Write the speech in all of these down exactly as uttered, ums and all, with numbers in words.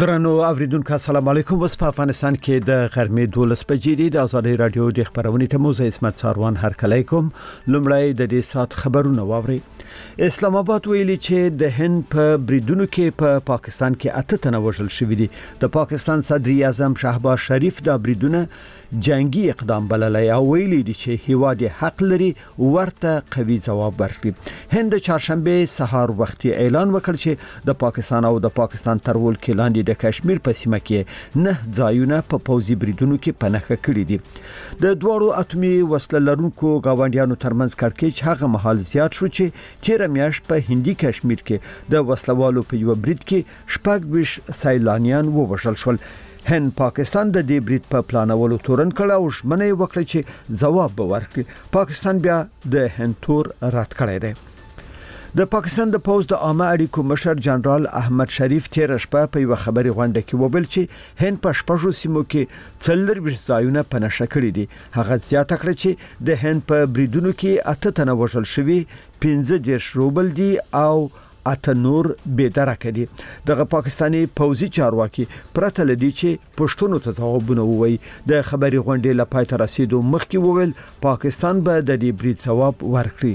درنو اوریدونکو السلام علیکم. اوس په افغانستان کې د غرمې دولس بجې دي. د ازادي رادیو د خبرونې ته موزه اسمت ساروان هرکلی کوم. لومړی د دې سات خبرونه واوري. اسلام آباد ویلي چې د هند په بریدونو کې په پا پاکستان کې اته تنه وژل شوي دي. د پاکستان صدر اعظم شهباز شریف د بریدونو جنگي اقدام بللی او ویلي دي چې هیواد حق لري ورته قوي ځواب ورکړي. هند چهارشنبه سهار وختي اعلان وکړ چې د پاکستان او د پاکستان ترول کې لاندې د کشمیر په سیمه کې نه ځایونه په پوځي بریدونو کې پنهخه کړي دي. د دوړو اتمی وسله لرونکو غونډیانو ترمنځ کړکېچ هغه مهال زیات شو چې تیر میاشت په هندي کشمیر کې د وسلوالو په یو برید کې شپږ ویش سیلانیان ووژل شول. هند پاکستان د دې برید په پلانولو تورن کړه او ژمنه وکړه چې ځواب به ورکړي. پاکستان بیا د هند تور رد کړی دی. د پاکستان د پوز د عامه اړیکو مشر جنرال احمد شریف تیر شپه په یو خبري غونډه کې وویل چې هند په شپږو سیمو کې څلور ویشت ځایونه پنهشه کړي دي. هغه زیاته کړه چې د هند په بریدونو کې اته تنه وژل شوي، پنځه دېرش روبل دي او اته نور بيدرک دي. دغه پاکستانی پوځي چارواکي پرته لدی چې پښتون ته ځوابونه ووي. د خبري غونډې لپاره تر رسیدو مخکې وویل پاکستان به د دې برید ځواب ورکړي.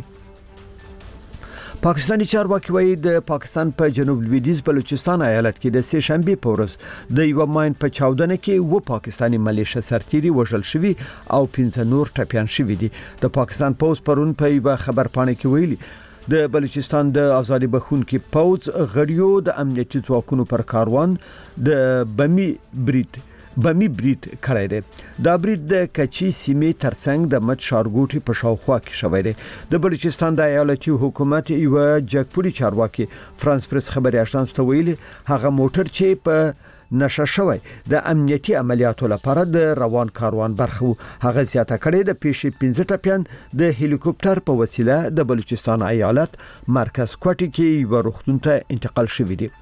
پاکستانی چارواکي وایي د پاکستان په جنوب لویدیځ بلوچستان ایالت کې د سه شنبه په ورځ د یو ماین په چاودنه کې و پاکستانی ملیشه سرتيري وژل شوی او پنځه نور ټپيان شوی دي. د پاکستان پوز پرون په یو خبر پاڼه کې ویلي د بلوچستان د آزادي بخونکي پوز غړیو د امنیتي ځواکونو پر کاروان د بمی برید بمی برید کړی دی. دا برید د کچي سیمې ترڅنګ د مت شارګوټي په شاوخوا کې شوی دی. د بلوچستان د ایالتي حکومت یو جګپوري چارواکي فرانس پریس خبري اژانس ته ویلي هغه موټر چې په نشه شوی د امنیتي عملیاتو لپاره د روان کاروان برخه هغه زیاته کړي. د پیښې پنځه ټپيان د هلیکوپټر په وسیله د بلوچستان ایالت مرکز کوټي کې یو روغتون ته انتقال شوی دی.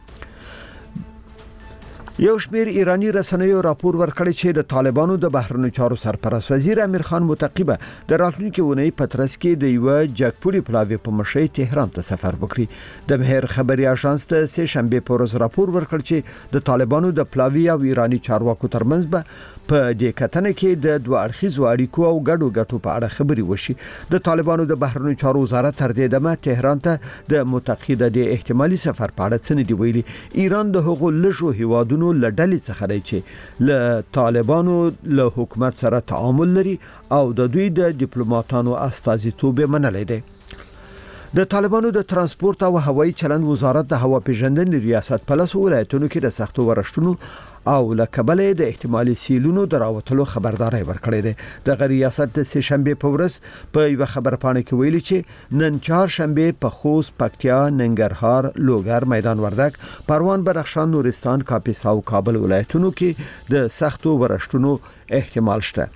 یو شمیر ایرانی رسنیو راپور ورکړی چې د طالبانو د بهرنیو چارو سرپرست وزیر امیر خان متقیبه د راتلونکي اونۍ په ترڅ کې د یو جګپوري پلاوی په مشرۍ تهران ته سفر وکړي. د مهر خبري اژانس ته سه شنبه په ورځ راپور ورکړ چې د طالبانو د پلاوی او ایرانی چارواکو ترمنځ به په دې کتنه کې د دوه اړخیزو اړیکو او ګډو ګټو په اړه خبري وشي. د طالبانو د بهرنیو چارو وزارت تر دې دمه تهران ته د متقیده د احتمالي سفر په اړه څه نه دی ویلي. ایران د هغو لږو هیوادونو لډلې څخه دی چې له طالبانو له حکومت سره تعامل لري او د دوی د ډیپلوماټانو استازیتوب منلای دی. د طالبانو د ترانسپورت او هوایي چلند وزارت د هوا پیژندنې ریاست په لاسو ولایتونو کې د سختو ورشتونو او لکبلې د احتمالي سیلونو دراوتلو خبرداري ورکړې ده. د ریاست د سه شنبه په ورځ په یو خبر پاڼه کې ویلي چې نن چهار شنبه په خوست، پکتیا، ننګرهار، لوګر، میدان وردګ، پروان، بدخشان، نورستان، کاپیسا او کابل ولایتونو کې د سختو ورشتونو احتمال شته.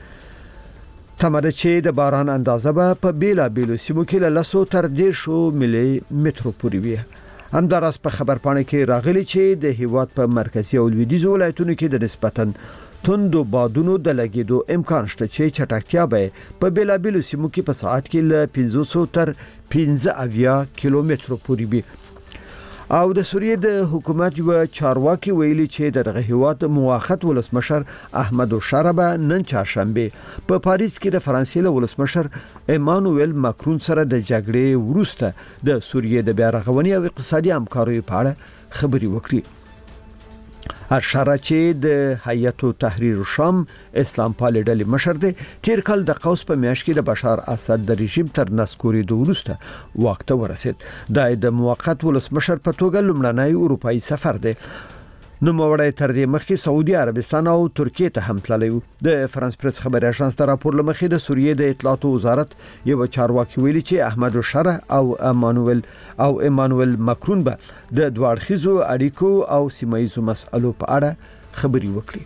تمره چې د باران اندازه به په بیلا بیلو سیمو کې له لسو تر دیشو ملي مترو پورې وي. همداراز په خبر پاڼه کې راغلي چې د هیواد په مرکزی او لویدیځ ولایتونو کې د نسبتاً توندو بادونو د لګیدو امکان شته چې چټکتیا به په بیلا بیلو سیمو کې په ساعت کې له پنځوس تر پنځه اویا کیلومترو پورې وي. او د سوریې د حکومت یو چارواکي ویلي چې دغه هیواد موافقت ولسمشر احمد شربه نن چهارشنبه په پاریس کې د فرانسې له ولسمشر ایمانوئل ماکرون سره د جګړې وروسته د سوریې د بیا رغونې او اقتصادي همکاریو په اړه خبري وکړي. ارشاره چې د هیئت تحریر شام اسلام پال ډلې مشر دی تیر کال د قوس په میاشت کې د بشار اسد د رژیم تر نسکوري د وروسته وخت ورسید. د موقت ولسمشر په توګه لومړنی اروپאי سفر دی. نو موړی تر دې مخکې سعودي عربستان او ترکیه ته هم تللی و. د فرانس پریس خبري اژانس د راپور لمخې د سوریې د اطلاعاتو وزارت یو چارواکي ویلي چې احمد شره او ایمانوئل او ایمانوئل ماکرون به د دوه اړخیزو اړیکو او سیمایي مسایلو په اړه خبري وکړي.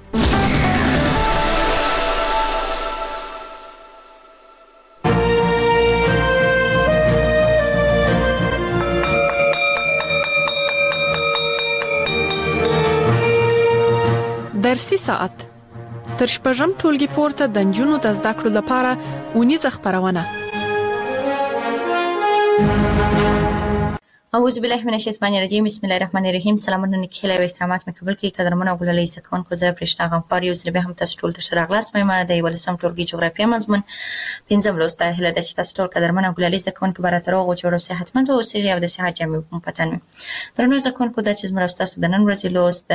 درسي ساعت تر شپږم ټولګي پورته د نجونو د زده کړو لپاره اونیزه خبرونه اعوذ بالله من الشیطان الرجیم بسم الله الرحمن الرحیم. سلامونه نکهله و احترامات مې قبول کړئ قدرمنو او ګلالي سکون کو زه پرشنا غمخوار یو ځل به هم تاسو ټول ته شراغلاس مې د ولسم ټولګي جغرافیه مضمون پنځم لوست هله د تاسو ټول قدرمنو او ګلالي سکون کو براتر او جوړو صحتمند او سری او د صحت جامع پتن درنو سکون کو د چې زموږ تاسو د نن ورځې لوست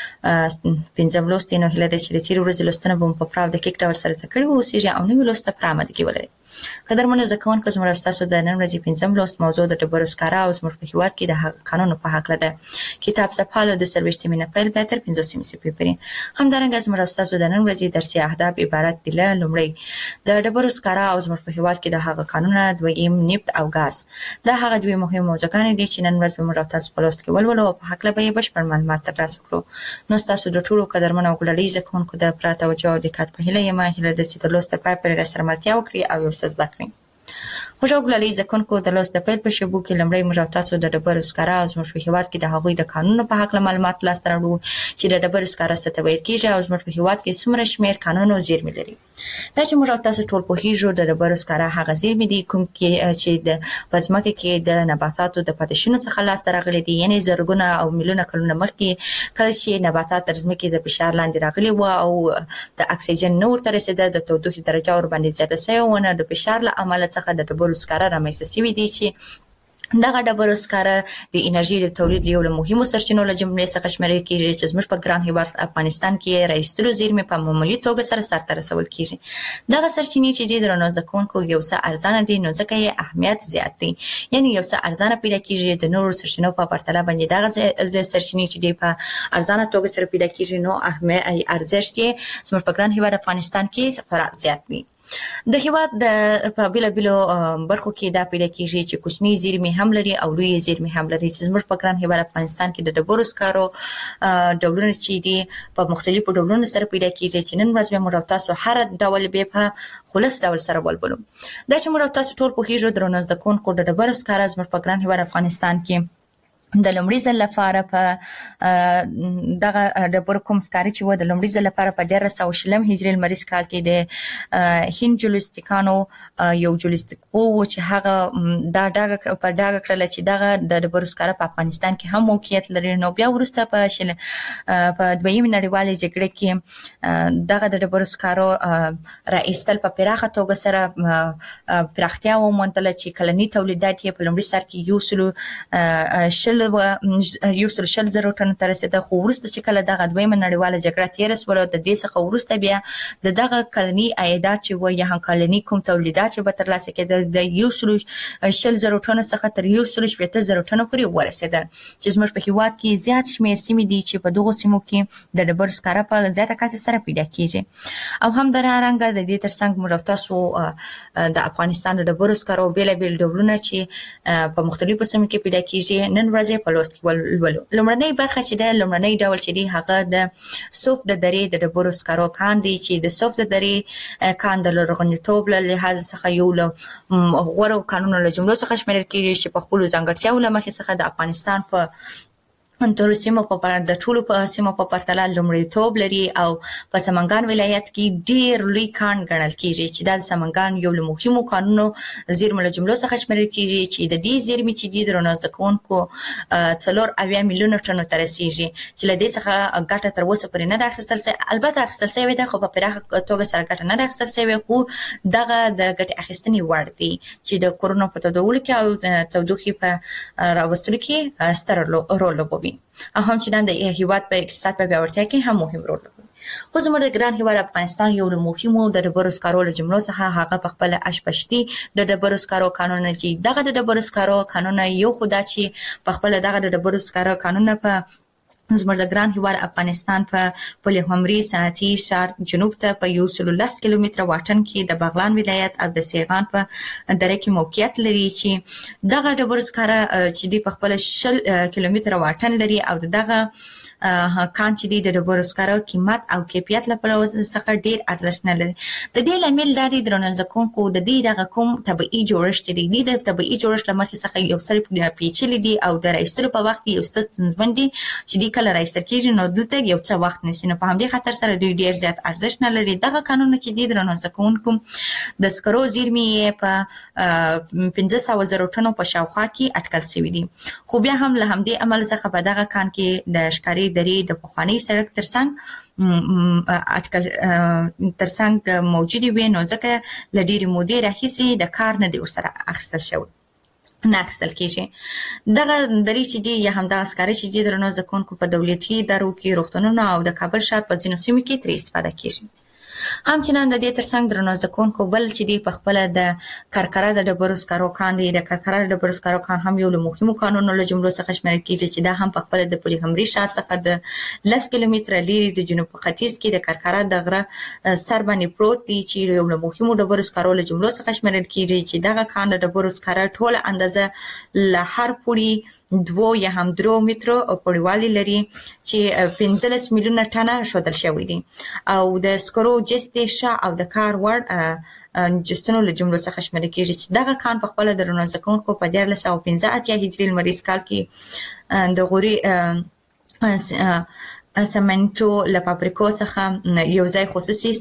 پنځم لوست نو هله د چې تیر ورځې لوستنه بم په پراو د کیک ډول سره تکړه او سری او نو لوست په عمل کې ولري قدرمنو زکون کو زموږ تاسو د نن ورځې پنځم لوست موضوع د ډبرو سکاره او زموږ په هیواد کې د قانون په حق لده کتاب صفحه د سروشتي من فعل بهتر پنځه سیمه سپیپرین همدارنګه زموږ تاسو د نن ورځې درسي اهداف عبارت دي له لومړی د ډبرو سکاره او زموږ په هیواد کې د هغه قانون دویم نفت او غاز دا هغه دوی مهم موضوعګان دي چې نن ورځ به موږ تاسو په لوست کې ولولو او په حق له به بشپړ معلومات ترلاسه کړو نو تاسو د ټولو قدرمنو ګلالي زکون کو د پراته او جو د کات په هله یمه هله د چې د لوست په پای سره ملتیا وکړي او یو څه زده کړئ موږ ګلالي زکون کو د لوست د پیل په شبو کې لمړی موږ تاسو د ډبرو سکاره او زموږ په هیواد کې د هغوی د قانون په حق معلومات لاس راوړو چې د ډبرو سکاره څه ته ویل کیږي او زموږ په هیواد کې څومره شمېر قانون او زیرمې لري دا چې موږ تاسو ټول په هیجو د ډبرو سکاره هغه زیرمې دي کوم کې چې د پزماکه کې د نباتاتو د پاتشونو څخه لاس راغلي دي یعنی زرګونه او میلیونه کلونه مخکې کله چې نباتات تر ځمکې د فشار لاندې راغلي و او د اکسیجن نور تر رسیدل د تودوخې درجه ور باندې زیاته شوې و نه د فشار له امله څخه د ډبرو سکاره رامنځته شوي دي چې دغه ډبرو سکاره د انرژي د تولید یو له مهمو سرچینو له جملې څخه شمیرل کیږي چې زموږ په ګران هیواد افغانستان کې رئیسلو زیرمې په معمولی توګه سره سرته رسول کیږي دغه سرچینې چې د رڼا ځکونکو یو څه ارزانه دي نو ځکه یې اهمیت زیات دی یعنی یو څه ارزانه پیدا کیږي د نورو سرچینو په پرتله باندې دغه سرچینې چې دی په ارزانه توګه سره پیدا کیږي نو اهمیت ارزښت یې زموږ په ګران هیواد افغانستان کې خورا زیات دی د هیواد د په بیل بیلو برخو کې دا پیدا کیږي چې کوچنی زیرمې هم لري او لوی زیرمې هم لري چې زموږ په ګران هیواد افغانستان کې د ډبرو سکارو ډولونه چې دي په مختلفو ډولونو سره پیدا کیږي چې نن ورځ به موږ تاسو هر ډول به په خلاص ډول سره ولولو دا چې موږ تاسو ټول په هیجو درنو د کون کو د ډبرو سکارو زموږ په ګران هیواد افغانستان کې د لومړي ځل لپاره په دغه ډبرو کوم سکاري چې و د لومړي ځل لپاره په دیارلس سوه شلم هجري لمریز کال کې د هند جیولوجیکانو یو جیولوجیک وو چې هغه دا ډاګه په ډاګه کړل چې دغه د ډبرو سکاره په افغانستان کې هم موقعیت لري نو بیا وروسته په شل په دویمه نړیوالې جګړه کې دغه د ډبرو سکارو رئیستل په پراخه توګه سره پراختیا وموندله چې کلنی تولیدات یې په لومړي سر کې یو سلو شل یو سل شل زره ټن ته رسیده خو وروسته چې کله دغه دویمه نړیواله جګړه تیره شوه د دې څخه وروسته بیا د دغه کلنی عایدات چې وایي هم کلنی کوم تولیدات چې به ترلاسه کېدل د یو سل شل زره ټن څخه تر یو سل شپږ زره ټن پورې ورسېدل چې زموږ په هیواد کې زیات شمېر سیمې دي چې په دغو سیمو کې د ډبرو سکاره په زیاته کچه سره پیدا کیږي او هم همدارنګه د دې ترڅنګ موږ تاسو د افغانستان د ډبرو سکارو بیلابیل ډولونه چې په مختلفو سیمو کې پیدا کیږي نن ورځې په لوست کې ولولو لومړنۍ برخه چې د لومړنۍ ډول چې دی هغه د صوف د درې د ډبرو سکارو کان دی چې د صوف د درې کان د لرغونتوب له لحاظ څخه یو له غوره کانونو له جملو څخه شمیرل کیږي چې په خپل ځانګړتیاو له مخې څخه د افغانستان په انتر سیمو په پرده د ټولو په سیمو په پرتله لومړیتوب لري او په سمنګان ولایت کې ډیر لوی کان ګڼل کیږي چې د سمنګان یو له مهمو کانونو زیرمو له جملو څخه شمیرل کیږي چې د دې زیرمې چې د روناز د کوونکو څلور اویا میلیونه ټنو ته رسیږي چې له دې څخه ګټه تر اوسه پورې نه ده اخیستل شوې البته اخیستل شوې ده خو په پراخه توګه سره ګټه نه ده اخیستل شوې خو دغه د ګټې اخیستنې وړ دی چې د کورونا په تداول کې او تودوخې په راوستلو کې ستر رول لوبوي او هم چې د هیواد په اقتصاد په پیاوړتیا کې هم مهم رول لري خو زموږ د ګران هیواد افغانستان یو له مهمو د ډبرو سکارو له جملو څخه هغه په خپل اشپشتي د ډبرو سکارو قانون چې دغه د ډبرو سکارو قانون یو خدا چې په خپل دغه د ډبرو سکارو قانون په زموږ د ګران هیواد افغانستان په پولیهمري صنعتي ښار جنوب ته په یو سل لس کیلومتره واټن کې د بغلان ولایت او د سیغان په دره کې موقعیت لري چې دغه ډبرو سکاره چې دی په خپل شل کیلومتره واټن لري او دغه کان چې دی د ډبرو سکارو قیمت او کیفیت لپاره څخه ډیر ارزښت نه لري د دې لامل دا دی درنه ځکونکو د دې دغه کوم طبيعي جوړښت دی د طبيعي جوړښت لمخې څخه یو څل پیچلي دي او د رئیستلو په وخت یو ستاسو ځمندي چې دی کله راایستل کیږي نو دلته یو څه وخت نیسي. نو په همدې خاطر سره دوی ډیر زیات ارزښت نه لري. دغه قانون چې دی درنو زده کوونکو د سکرو زیرمې په پنځه سوه زره ټنو په شاوخوا کې اټکل شوی دي. خو بیا هم له همدې عمل څخه په دغه کان کې د ښکاري درې د پخواني سړک ترڅنګ اټکل ترڅنګ موجود وي، نو ځکه له ډېرې مودې راهیسې د کار نه دی ورسره اخیستل شوی نه اخیستل کېږي. دغه درې چې دي یا همدغه سکاره چې دي درنو زده کوونکو په دولتي ادارو کې، روغتونونو او د کابل ښار په ځینو سیمو کې ترې استفاده کېږي. همچنان د دې ترڅنګ درنو زده کوونکو بل چې دی په خپله د کرکره د ډبرو سکرو کان دی. د کرکره د ډبرو سکرو کان هم یو له مهمو کانونو له جملو څخه شمیرل کېږي چې دا هم په خپله د پلخمري ښار څخه د لس کیلومتره لرې د جنوب په ختیځ کې د کرکره د غره سر باندې پروت دی چې یو له مهمو ډبرو سکرو له جملو څخه شمیرل کېږي چې دغه کان د ډبرو سکره ټوله اندازه له هر پوړي دوو یا هم درو مترو پوړیوالی لري چې پنځلس میلیونه ټنه ښودل شوي دي او د سکرو جست ښه او د کار وړ جستونو له جملو څخه شمیرل کېږي چې دغه کان په خپله د درنو زده کوونکو په دیارلس سوه پنځه اتیا هجري لمریز کال کې د غوري سمنټو له فابریکو څخه یو ځای خصوصي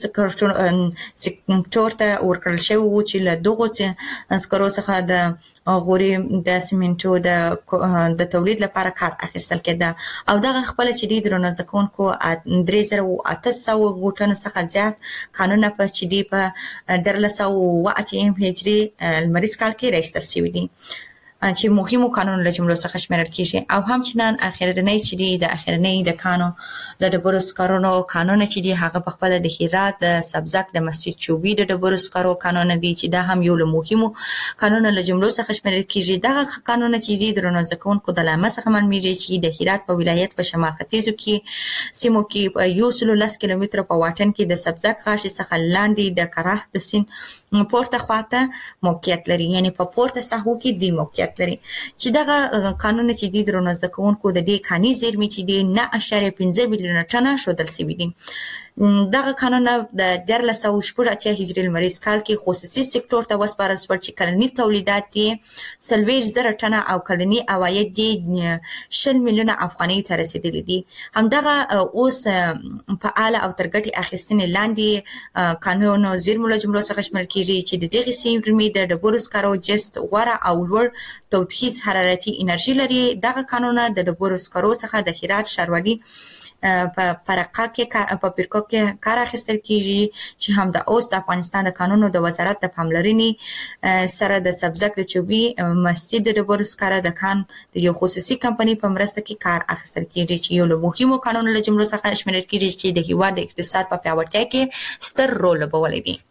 سکتور ته ورکړل شوی و چې له دغو سکرو څخه د غوري د سمنټو د د تولید لپاره کار اخیستل کېده. او دغه خپله چې دی درنو زده کوونکو درې زره او اته سوه ټنو څخه زیات کانونه په چې دی په دیارلس سوه اووه اتیا هجري لمریز کال کې راایستل شوي دي چې مهمو قانونو له جملو څخه شمیرل کېږي. او همچنان اخرنی چې دی د اخرنی د کانو د ډبرو سکرو قانون چې دی هغه په خپله د هرات د سبزک د مسجد چوبي د ډبرو سکرو قانون دی چې دا هم یو له مهمو قانونو له جملو څخه شمیرل کېږي. دغه قانون چې دی درنو زده کوونکو د لامه څخه معلومیږي چې د هرات په ولایت په شمال ختیځو کې سیمو کې په یو سلو لس کیلومتره په واټن کې د سبزک غاښې څخه لاندې د کراه د سیند پورته خواته موقعیت لري، یعنی په پورته ساحو کې دی موقعیت لري چې دغه قانون چې دی درنو زده کوونکو د دې کاني زیرمې چې دی نه اشاریه پنځه میلیونه ټنه ښودل شوي دي. دغه قانون د دیارلس سوه شپږ اتیا هجري لمریز کال کې خصوصي سکتور ته وسپارل شول چې کلني تولیدات یې څلوېښت زره ټنه او کلني عواید یې شل میلیونه افغانۍ ته رسېدلي دي. همدغه اوس فعاله او تر ګټې اخیستنې لاندې قانونو زیرمو له جملو څخه شمیرل کېږي چې د دغې سیمې د ډبرو سکرو جست غوره او لوړ تودوخیز حرارتي انرژي لري. دغه قانونه د ډبرو سکرو څخه د هرات ښاروالي په فرقه کې په فرقو کې کار اخیستل کېږي چې هم د اوس د افغانستان د قانونو د وزارت د پاملرنې سره د سبزک د چوبي مسجد د ډبرو سکرو د کان د یو خصوصي کمپنۍ په مرسته کې کار اخیستل کېږي چې یو له مهمو قانونو له جملو څخه شمیرل کېږي چې د هېواد د اقتصاد په پیاوړتیا کې ستر رول لوبولی دی.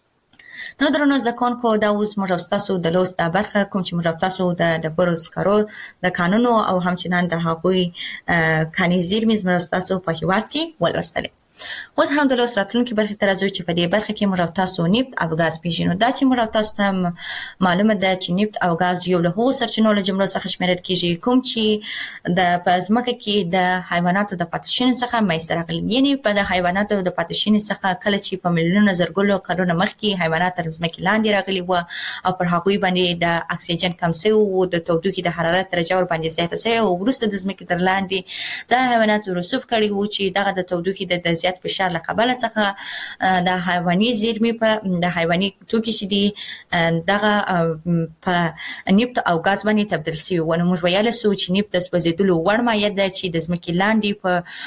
نو درنو زده کوونکو دا اوس موږ او ستاسو د لوست دا برخه کوم چې موږ او تاسو د ډبرو سکرو د قانونو او همچنان د هغوی کاني زیرمې موږ او ستاسو په هېواد کې ولوستلې. اوس هم د لوست راتلونکي برخې ته راځو چې په دې برخه کې موږ او تاسو نفت او ګاز پېژنو. دا چې موږ او تاسو ته معلومه ده چې نفت او ګاز یو له هغو سرچینو له جملو څخه شمیرل کېږي کوم چې د په ځمکه کې د حیواناتو د پاتې شوني څخه منځته راغلي، یعنې په د حیواناتو د پاتې شوني څخه کله چې په میلیونونو زرګونو کلونو مخکې حیوانات تر ځمکې لاندې راغلي وو او پر هغوی باندې د اکسیجن کم شوی وو، د تودوخې د حرارت درجه ورباندې زیاته شوې او وروسته د ځمکې تر لاندې د حیواناتو رسوب کړي وو چې دغه د تودوخې د زیات فشار له کبله څخه د حیواني زیرمې په د حیواني توکي چې دي دغه په نفت او ګاز باندې تبدیل شوي وو. نو موږ ویلی سو چې نفت د سوځېدلو وړ مایع ده چې د ځمکې لاندې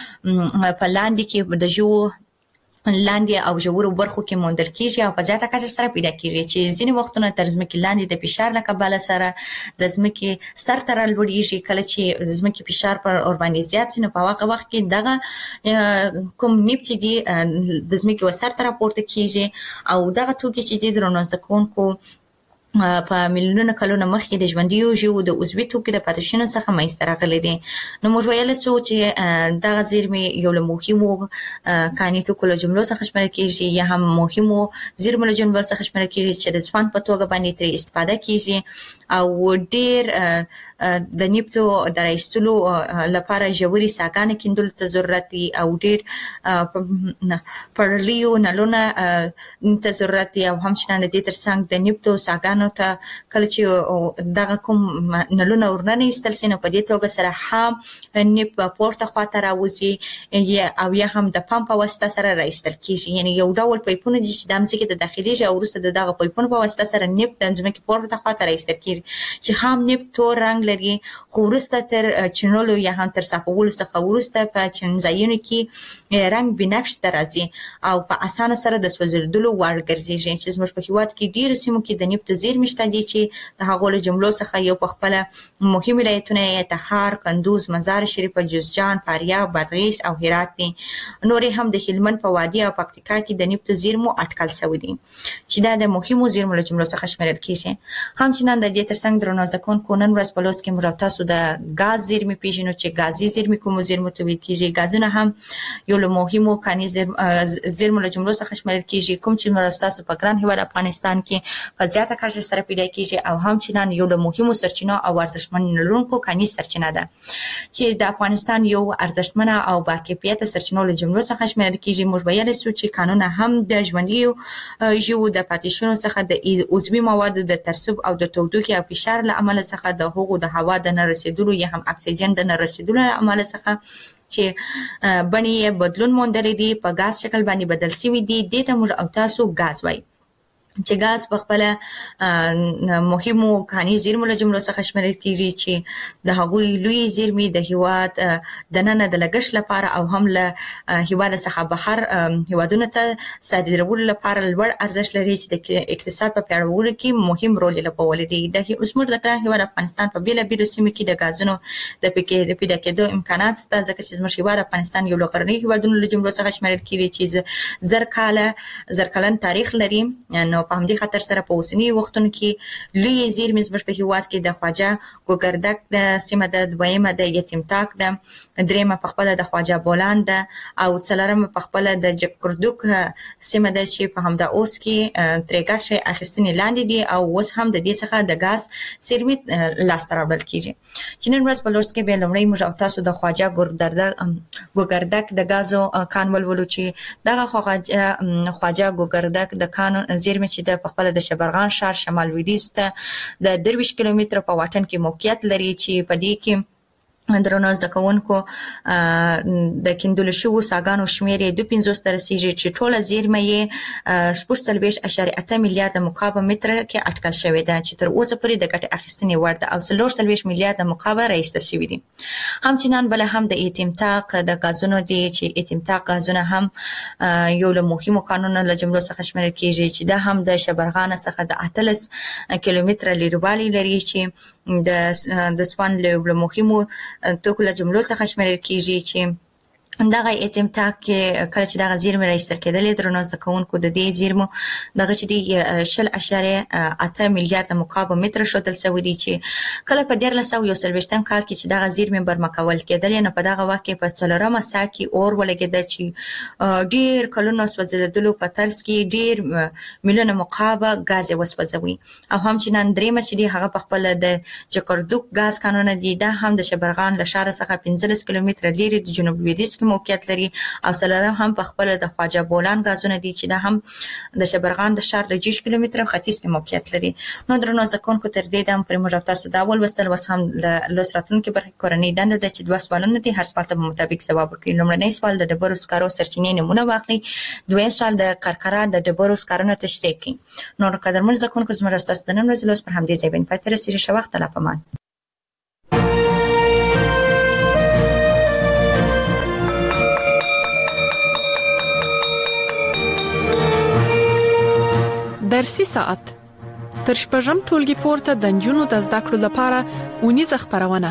په په لاندې کې د ژوو لاندې او ژورو برخو کې موندل کېږي او په زیاته کچه سره پیدا کېږي چې ځینې وختونه تر ځمکې لاندې د فشار له کبله سره د ځمکې سر ته رالوړېږي. کله چې د ځمکې فشار پر ورباندې زیات شي نو په هغه وخت کې دغه کوم نفت چې دي د ځمکې و سر ته راپورته کېږي او دغه توکي چې دي درنو زده کوونکو په میلیونونو کلونو مخکې د ژوندیو ژوو د عضوي توکو د پاتې شونو څخه منځته راغلي دي. نو موږ ویلی سو چې دغه زیرمې یو له مهمو کاني توکو له جملو څخه شمیرل کېږي یا هم مهمو زیرمو له جملو څخه شمیرل کېږي چې د سپند په توګه باندې ترې استفاده کېږي او ډېر د نفتو د رایستلو لپاره جوړي ساګانې کیندل ته ضرورت دي او ډیر پرلیو نلونه ته ضرورت دي او همچنان د دې ترڅنګ د نفتو ساګانو ته کله چې دغه کوم نلونه ورننه ایستل سي نو په دې توګه سره هم نفت پورته خواته راوځي او یا هم د پمپ په واسطه سره راایستل کیږي. یعنی یو ډول پایپونه چې د ځمکې د داخلي او وروسته د دغه پایپونو په واسطه سره نفت د ځمکې پورته خواته راایستل کیږي چې هم نفت تور رنګ لري خو وروسته تر چینولو یا هم تر صفولو څخه وروسته په چینځایونو کې رنګ بنفش ته راځي او په اسانه سره د سوځېدلو وړ ګرځي چې زموږ په هیواد کې ډیر سیمو کې د نفت زیرمې شته دي چې د هغو له جملو څخه یو په خپل مهم ولایتونه یې تخار، کندوز، مزار شریف، جوزجان، فاریاب، بادغیس او هرات دي. نورې هم د هلمند په وادي او پکتیکا کې د نفت زیرمو اټکل شوی دي چې دا د مهمو زیرمو له جملو څخه شمیرل کیږي. همچنان د دې ترڅنګ درنو زکونکو نن ورځ په لوست کې موږ تاسو د غاز زیرمې پیژنو چې غازي زیرمې کوم زیرمو ته ویل کیږي. غازونه هم یو له مهمو کاني زیرمو له جملو څخه شمیرل کیږي کوم چې موږ تاسو په ګران هیواد افغانستان کې په زیاته کچه سره پیدا کیږي او همچنان یو له مهمو سرچینو او ارزښتمن لرونکو کاني سرچینه ده چې د افغانستان یو ارزښتمن او باکیفیت سرچینو له جملو څخه شمیرل کیږي. موږ ویل سو چې قانون هم د ژوندۍ ژوو د پاتېشونو څخه د عضوي موادو د ترسب او د تودوخې او فشار له امله څخه د هغو د هوا د نه رسیدلو یا هم اکسیجن د نه رسیدلو له امله څخه چې بڼې بدلون موندلی دي په غاز شکل باندې بدل شوي دي. دې ته موږ او تاسو غاز وایي چې غاز په خپل مهمو کاني زیرمو له جملو څخه شمیرل کیږي چې د هغوی لوی زیرمې د هیواد د نن د لګښت لپاره او هم له هیواد څخه بهر هیوادونو ته صادرولو لپاره لوړ ارزښت لري چې د اقتصاد په پیاوړتیا کې مهم رول لوبولی دی. د اوسمر د ګران هیواد افغانستان په بیلابیلو سیمو کې د غازونو د پکې پیدا کېدو امکانات شته ځکه چې زموږ هیواد افغانستان یو له غرنیو هیوادونو له جملو څخه شمیرل کیږي چې زر کاله زر کلن تاریخ لري. نو په همدې خاطر سره په اوسنی وختونو کې لوی زیرمې زموږ په هیواد کې د خواجه ګوګردک د سیمه د دویمه د یتیم تاک د درېمه په خپل د خواجه بولان د او څلورمه په خپل د جکردوک سیمه د چې په همدا اوس کې ترېګاشه اخیستنې لاندې دي او اوس هم د دې څخه د غاز زیرمې لاسته راوړل کیږي. چې نن ورځ په لوست کې به لومړی موږ او تاسو د خواجه ګوګردک د غازو کان ولولو چې دغه خواجه خواجه ګوګردک د کان زیرمې چې د خپل د شبرغان ښار شمال لویدیځ ته د درویش کیلومتره په واټن کې موقعیت لري چې په دې کې درنو زکونکو د کیندل شو ساګانو شمیر یې دوه پنځوس تر رسیږي چې ټوله زیرمه یې شپږ سلويش اشاریه اته میلیارډ مکعب متر کې اټکل شوې ده چې تر اوسه پورې د ګټې اخیستنې وړ ده او څلور سلويش میلیارډ مکعب راایستل شوي دي. همچنان بل هم د ایتمتاق د غازونو دي چې ایتمتاق غازونه هم یو له مهمو قانونونو له جملو څخه شمیرل کیږي چې دا هم د شبرغان څخه د اتلس کیلومتره لیروالی لري چې د د سوان له مهمو توکو له جملو څخه شمیرل کیږي چې دغه ایتمتاق کې کله چې دغه زیرمې راایستل کېدلې درنو زکونکو د دې زیرمو دغه چې دی شل اشاریه اته میلیارډ مکعب متر شوتل شوی دی چې کله په دیارلس سوه یو څلوېښتم کال کې چې دغه زیرمې برمکول کېدلې نو په دغه وخت کې په څلورمه ساه کې اور ولګېده چې ډیر کلونو سوځېدلو په ترڅ کې ډیر میلیونه مکعب غاز وسوځوي او همچنان درېمه چې دی هغه په خپل د جکردوک غاز کانونه دي دا هم د شبرغان له ښار څخه پنځلس کیلومتره لرې د جنوب لویدیځ موقعیت لري او څلورم هم په خپل د خواجه بولان غازونه دي چې دا هم د شبرغان د ښار له جیش کیلومتره ختیځ کې موقعیت لري. نو درنو زکونکو تر دې دم پر موږ تاسو دا ول وستل وس هم د لوسراتون کې برخه کورنۍ دنده د چې دوه سوالونه دي هر سوال ته مطابق جواب ورکړئ. لومړنی سوال د ډبرو سکارو سرچینې نمونه واخلئ. دویم سوال د کرکره د ډبرو سکارونو تشریح کړئ. نو قدرمن زکونکو زموږ تاسو د نن ورځې لوس پر همدې ځای باندې پاتې رسېږي. ښه وخت لا پمان. درسي ساعت تر شپږم ټولګي پورته د نجونو د زده کړو لپاره ونیزه خبرونه.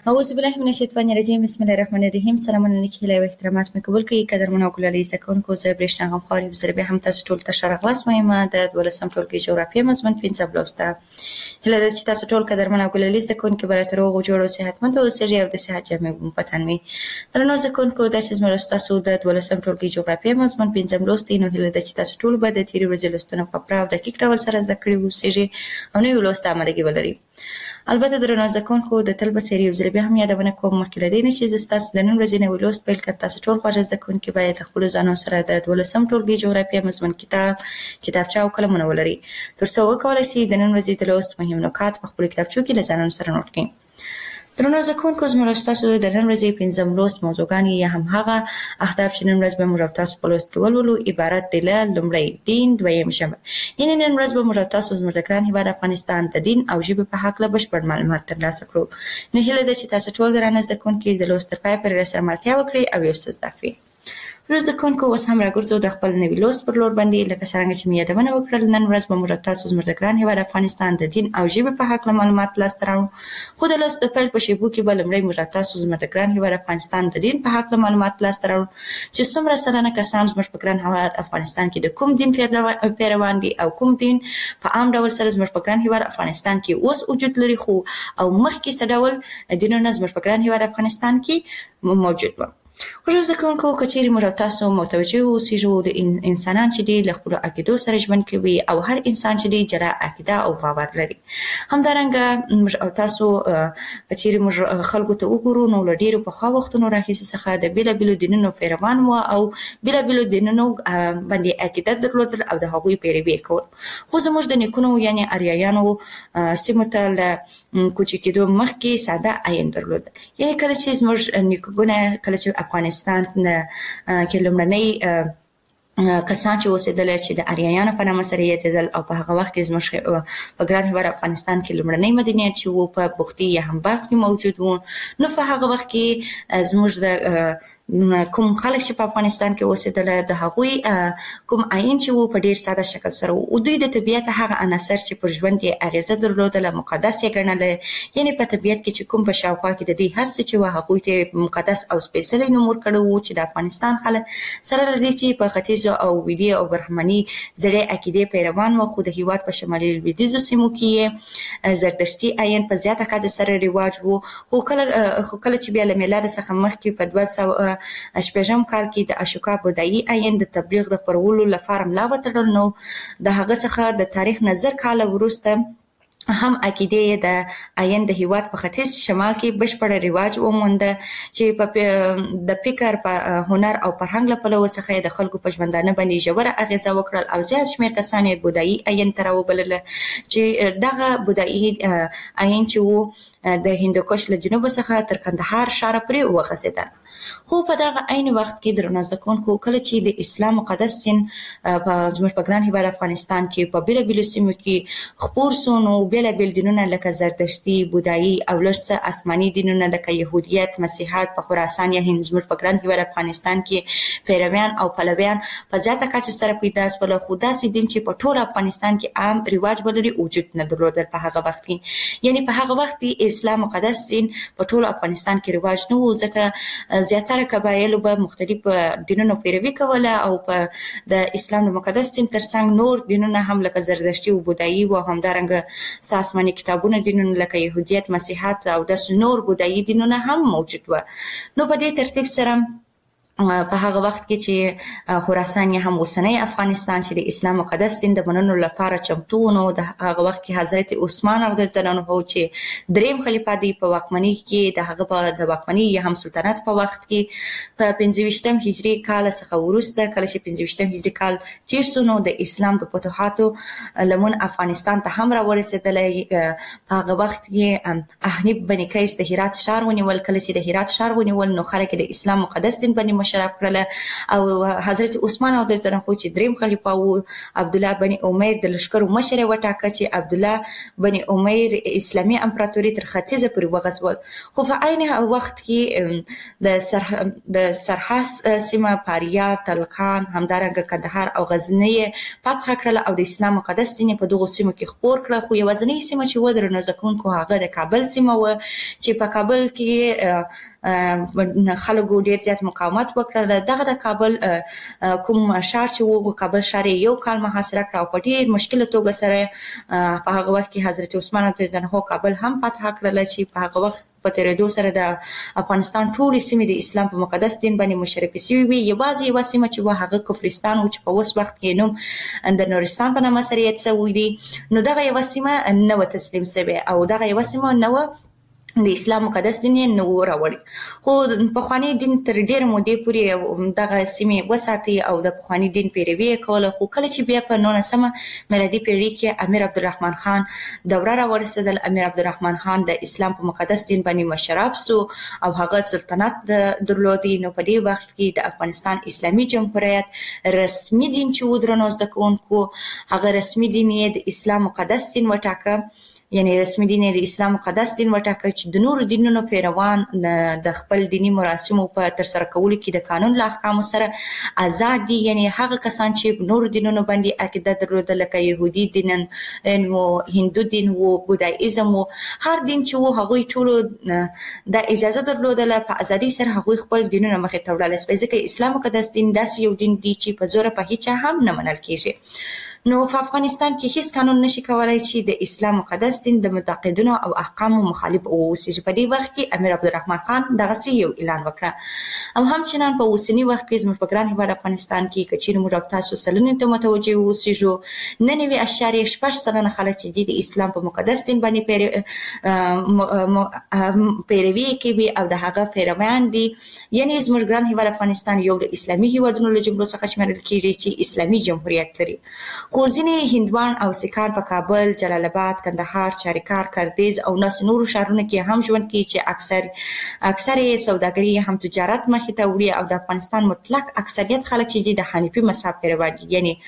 اعوذ بالله من الشیطان الرجیم بسم الله الرحمن الرحیم. سلامونه نیک هیله و احترامات مې قبول کړئ قدرمن او ګلالي زکونکو زه برېښنا غمخواري زه به هم تاسو ټول ته شرغلاس مې د دولسم ټولګي جغرافیه مضمون پنځم لوسته هیله ده چې تاسو ټول قدرمن او ګلالي زکونکو برابر روغ او جوړ او صحتمند او سري او د صحت جامع پتن وي. درنو زکونکو د سیس مې تاسو د دولسم ټولګي جغرافیه مضمون پنځم لوستي نو هیله ده چې تاسو ټول به د تیری ورځې لوستنه په پراو دقیق ډول سره زده کړئ او سري او نو لوسته عملي ولري. البته درنو زکونکو د تل بسری او زری به هم یادونه کوم مخکې لدی نه چې تاسو د نن ورځې نه ولوست پیل کړئ. تاسو ټول خوښ زکونکو باید خپل ځانو سره د دولسم ټولګي جغرافیه مضمون کتاب کتابچه او قلمونه ولري ترڅو وکولای شئ د نن ورځې د لوست مهم نکات په خپل کتابچو کې لزانو سره نوٹ کړئ. درنو زکونکو زموږ تاسو د نن ورځې پنځم لوست موضوعګان یا هم هغه اهداف چې نن ورځ به موږ تاسو په لوست کې ولولو عبارت دي له لومړی دین دویم ژبه. یعنی نن ورځ به موږ تاسو زموږ د ګران هیواد افغانستان د دین او ژبې په حق له بشپړ معلومات ترلاسه کړو. نو هیله ده چې تاسو ټول درانه زکونکو د لوست تر پای پورې سره ملتیا وکړئ او یو څه زده کړئ. روز د کونکو اوس هم راګرځو د خپل نوي لوست پر لور باندې لکه څنګه چې مې یادونه وکړل نن ورځ به موږ تاسو زموږ د ګران هیواد افغانستان د دین او ژبې په حق له معلومات لاسته راوړو. خو د لوست د پیل په شیبو کې به لومړی موږ تاسو زموږ د ګران هیواد افغانستان د دین په حق له معلومات لاسته راوړو چې څومره سلنه کسان زموږ په ګران هیواد افغانستان کې د کوم دین پیروان دي او کوم دین په عام ډول سره زموږ په ګران هیواد افغانستان کې اوس وجود لري خو او مخکې څه ډول دینونه زموږ په ګران هیواد افغانستان کې موجود وو. خو زه کوم کو کچېری موږ تاسو متوجه اوسئ د انسانان چې دی له خپل عقیدو سره ژوند کوي او هر انسان چې دی جلا عقیده او باور لري. همدارنګه موږ تاسو کچېری موږ خلکو ته وګورو نو لډیرو په خوا وختونو راهیسې څخه د بیل بیل دینونو پیروان وو او بیل بیل دینونو باندې عقیده درلودل او د هغوی پیروي کول. خو زموږ د نیکونو یعنی اریایانو سیمه ته له کوچ کېدو مخکې ساده عین درلودل. یعنی کله چې زموږ نیکونه کله چې افغانستان کې لومړنۍ کسان چې اوسېدل چې د اریایانو په نامه سره یادېدل او په هغه وخت کې زموږ په ګران هیواد افغانستان کې لومړنۍ مدنیت چې وو په بختي یا هم بلخ کې موجود وو. نو په هغه وخت کې زموږ د کوم خلک چې په افغانستان کې اوسېدل د هغوی کوم عین چې وو په ډیر ساده شکل سره او دوی د طبیعت هغه عناصر چې پر ژوند یې اغیزه درلودله مقدس یې ګڼل. یعنی په طبیعت کې چې کوم په شاوخوا کې د دې هر څه چې وو هغوی ته مقدس او سپیڅلی نوم ورکړی وو چې د افغانستان خلک سره له دې چې په ختیځو او ویدي او برهمني زړې عقیدې پیروان وو خو د هیواد په شمالي لویدیځو سیمو کې زردشتي عین په زیاته کچه سره رواج وو. خو کله خو کله چې بیا له میلاد څخه مخکې په دوه سوه شپږم کال کې د اشوکا بودایي عین د تبلیغ د خپرولو لپاره ملا وتړل. نو د هغه څخه د تاریخ نظر کال وروسته هم عقیده د عین د هیواد په ختیځ شمال کې بشپړ رواج وموند چې په د فکر په هنر او فرهنګ له پلوه څخه د خلکو په ژوندانه باندې ژوره اغیزه وکړل او زیات شمېر کسان یې بودایي عین ته راوبلل چې دغه بودایي عین چې وو د هندوکش له جنوب څخه تر کندهار ښار پورې وغځېدل. خو په دغه عین وخت کې درنو زده کوونکو کله چې د اسلام مقدس دین په زموږ په ګران هیواد افغانستان کې په بیل بیل سیمو کې خپور سو نو بیل بیل دینونه لکه زردشتي بودایي او لږ آسماني دینونه لکه يهودیت مسیحیت په خراسان یا هند زموږ په ګران هیواد افغانستان کې پیروان او پلویان په زیاته کچه سره پیدا شول. خو داسې دین چې په ټول افغانستان کې عام رواج ولري وجود نه درلودل په هغه وخت کې. یعنی په هغه وخت کې اسلام مقدس دین په ټول افغانستان کې رواج نه و ځکه زیاتره قبایلو به مختلف دینونو پیروي کوله او په د اسلام مقدس دین ترڅنګ نور دینونه هم لکه زردشتي او بودایي او همدارنګه ساسماني کتابونه دینونه لکه يهودیت مسیحیت او د نور بودایي دینونه هم موجود و. نو په دې ترتیب سره په هغه وخت کې چې خراسان هم اوسنی افغانستان چې د اسلام مقدس دین د منلو لپاره چمتو نو د هغه وخت کې حضرت عثمان رضی الله عنه چې دریم خلیفہ دی په واکمنۍ کې د هغه په د واکمنۍ یا هم سلطنت په وخت کې په پنځه ویشتم هجري کال څخه وروسته کله چې پنځه ویشتم هجري کال تیر شو نو د اسلام د فتوحاتو لمن افغانستان ته هم راورسېدل. په هغه وخت کې احنیف بن قیس د هرات ښار ونیول. کله چې د هرات ښار ونیول نو خلک د اسلام مقدس دین باندې مشرف کړل او حضرت عثمان رضی الله عنه چې دریم خلیفہ وو عبد الله بن امیر د لشکرو مشر وټاکه چې عبد الله بن امیر اسلامي امپراتوري تر ختیځه پورې وغځول. خو په عین وخت کې د سر د سرحاس سیمه فاریاب، تلقان، همدارنګه کندهار او غزنی فتح کړل او د اسلام مقدس دین په دغه سیمو کې خپور کړ. خو یوازینی سیمه چې و درنه ځکونکو هغه د کابل سیمه و چې په کابل کې خلکو ډیر زیات مقاومت وکړل. دغه د کابل کوم شهر چې وو کابل شهر یو کال محاصره کړ او په ډیر مشکل توګه سره په هغه وخت کې حضرت عثمان رضی الله عنه کابل هم فتح کړل چې په هغه وخت په تیریدو سره د افغانستان ټول سیمې د اسلام په مقدس دین باندې مشرفې شوې وي. یوازې یو سیمه چې و هغه کفرستان و چې په اوس وخت کې نوم د نورستان په نامه سره یاد شوی دی. نو دغه یو سیمه نه و تسلیم شوی او دغه یو سیمه نه و د اسلام مقدس دین نه وراوړي. خو په خواني دین تر ډیر مودې پورې دغه سیمه وساتي او د خواني دین پیروي کوله. خو کله چې بیا په نولسمه میلادي پیړۍ کې امیر عبدالرحمن خان دوره راورسېدل، امیر عبدالرحمن خان د اسلام په مقدس دین باندې مشرف سو او هغه سلطنت درلودي. نو په دې وخت کې د افغانستان اسلامي جمهوریت رسمي دین چې ودرنو زده کوونکو هغه رسمي دین یې د اسلام مقدس دین وټاکه، یعنی رسمي دین د اسلام مقدس دین وټاکه چې د نورو دینونو پیروان د خپل دینی مراسمو په تر سره کولو کې د قانون له احکامو سره آزاد دي. یعنی هغه کسان چې په نورو دینونو باندې عقیده درلوده لکه يهودي دین او هندو دین او بودایزم او هر دین چې وو هغه ټول د اجازه درلوده په ازادي سره هغه خپل دینونه مخې ته وړل. ځکه اسلام مقدس دین داسې یو دین دی چې په زور په هیڅ هم نه منل کیږي. نو په افغانستان کې هیڅ قانون نشي کولای چې د اسلام مقدس دین د معتقدینو او احکامو مخالف اوسي. په دې وخت کې امیر عبدالرحمن خان دغه یو اعلان وکړ او همچنان په اوسنی وخت کې زموږ په ګران هیواد افغانستان کې کچیر موږ تاسو سلنې ته متوجه اوسېږو ننوي اشاریه شپږ سلنه خلک چې د اسلام په مقدس دین باندې پیروي کوي او د هغه پیروان دي. یعنی زموږ ګران هیواد افغانستان یو د اسلامي هیوادونو له جملو څخه شمېرل کیږي چې اسلامي جمهوریت لري. خو ځینې هندوان او سیکان په کابل، جلال آباد، کندهار، چاریکار، کردیز او ناس نورو شهرونو کې هم ژوند کوي چې اکثر اکثر سوداګري هم تجارت مخې ته وړي او د افغانستان مطلق اکثریت خلک چې د حنیفي مذهب پیروان دي. یعنی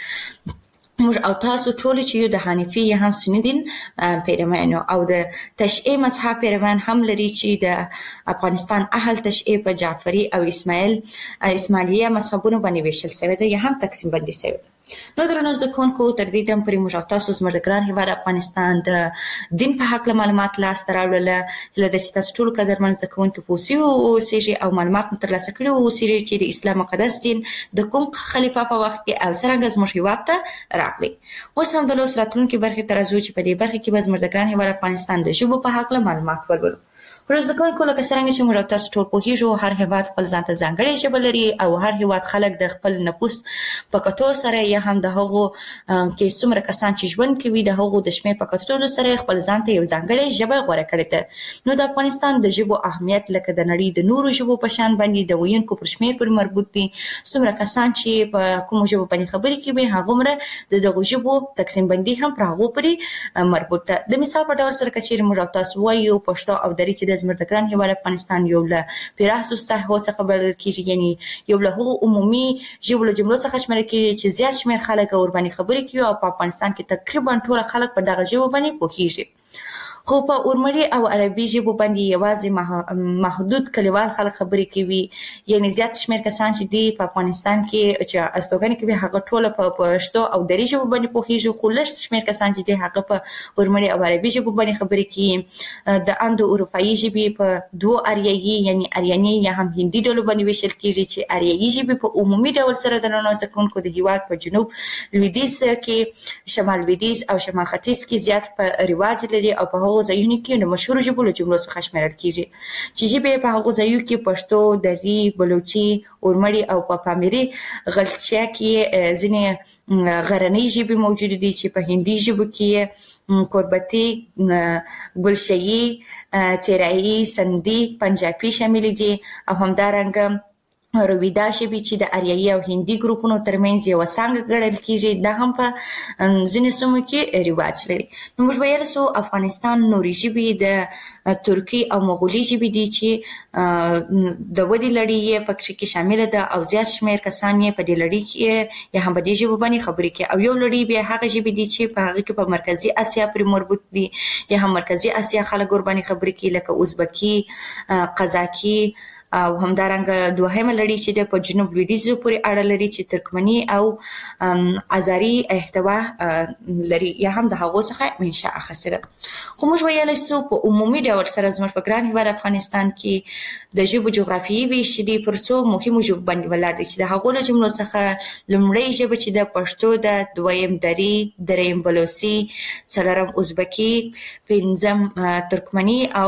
موږ او تاسو ټول چې یو د حنیفي هم سنی دین پیروان او د تشیع مذهب پیروان هم لري چې د افغانستان اهل تشیع په جعفری او اسماعیل اسماعیلیه مذهبونو باندې ویشل شوی دی یا هم تقسیم بندي شوی دی. نو درنو زده کوونکو تر دې دم پورې موږ تاسو زموږ د ګران هیواد افغانستان د دین په حق معلومات لاسته راوړل. هله د چې تاسو ټول قدرمن زده کوونکو پوسی او سیجی او معلومات ترلاسه کړي او سیجی چې د اسلام مقدس دین د کوم خلیفہ په وخت کې او څنګه زموږ هیواد ته راغلی. اوس هم د لوس راتلونکو برخې تر ازو چې په دې برخه کې به زموږ د ګران هیواد افغانستان د ژبو په حق معلومات ورولو. ورځ کوونکو لکه څنګه چې موږ تاسو ټول په هیڅ هر هیواد خپل ځان ته ځانګړي ژبه لري او هر هیواد خلک د خپل نفوس په کتو سره یا هم د هغو کې څومره کسان چې ژوند کوي د هغو د شمېر په کتو سره خپل ځان ته یو ځانګړي ژبه غوړه کړې ده. نو د افغانستان د ژبو اهمیت لکه د نړۍ د نورو ژبو په شان باندې د ویونکو پر شمېر پورې مربوط دي. څومره کسان چې په کوم ژبه باندې خبرې کوي هغه مره د دغه ژبو تقسیم بندي هم پر هغه پورې مربوط ده. د مثال په ډول سره کچېر موږ تاسو وایو پښتو او دري چې د زموږ د ګران هیواد افغانستان یو له پیراسو څخه څخه بلل کیږي. یعنی یو له هغو عمومي ژبو له جملو څخه شمېرل کیږي چې زیات شمېر خلک ور باندې خبرې کوي او په افغانستان کې تقریبا ټول خلک په دغه ژبه باندې پوهیږي. خو په اورمړي او عربي ژبو باندې یوازې محدود کلیوال خلک خبرې کوي. یعنی زیات شمېر کسان چې دي په افغانستان کې چې استوګنې کوي هغه ټول په پښتو او دري ژبو باندې پوهیږي. خو لږ شمېر کسان چې دي هغه په اورمړي او عربي ژبو باندې خبرې کوي. د اندو اروپایي ژبې په دوه اریایي یعنی اریاني یا هم هندي ډلو باندې ویشل کیږي چې اریایي ژبې په عمومي ډول سره د ننوځ کوونکو د هیواد په جنوب لویدیځ کې، شمال لویدیځ او شمال ختیځ کې زیات په رواج لري او په هغو ځایونو کې د مشهور ژبو له جملو څخه شمېرل کیږي چې ژبې په هغو ځایونو کې پښتو، دري، بلوچي، اورمړي او په پامیري غلچیا کې ځینې غرنۍ ژبې موجود دي چې په هندي ژبو کې کوربتي، ګلشیي، تیرایی، سندي، پنجابي شامل دي او همدارنګه رویدا ژبې چې د اریایي او هندي ګروپونو ترمنځ یو څنګه ګڼل کیږي دا هم په ځینو سیمو کې رواج لري. نو موږ ویل سو افغانستان نوري ژبې د ترکی او مغولي ژبې دي چې د ودی لړۍ یې پکې کې شامل ده او زیات شمېر کسان یې په دې لړۍ کې یا هم په دې ژبه باندې خبرې کوي او یو لړۍ بیا هغه ژبې دي چې په هغه کې په مرکزی اسیا پورې مربوط دي یا هم مرکزی اسیا خلک ور باندې خبرې کوي لکه ازبکی، قزاقي او همدارنګه دوهمه لړۍ چې د په جنوب لویدیځ پورې اړه لري چې ترکمني او ازاري احتوا لري یا هم د هغو څخه منشأ اخیسته ده. خو موږ ویلی سو په عمومي ډول سره زموږ په ګران هېواد افغانستان کې د ژبو جغرافیایي ویش دي پر څو مهمو ژبو باندې ولاړ دي چې د هغو له جملو څخه لومړۍ ژبه چې د پښتو ده، دویم دري، دریم بلوچي، څلورم ازبکي، پنځم ترکمني او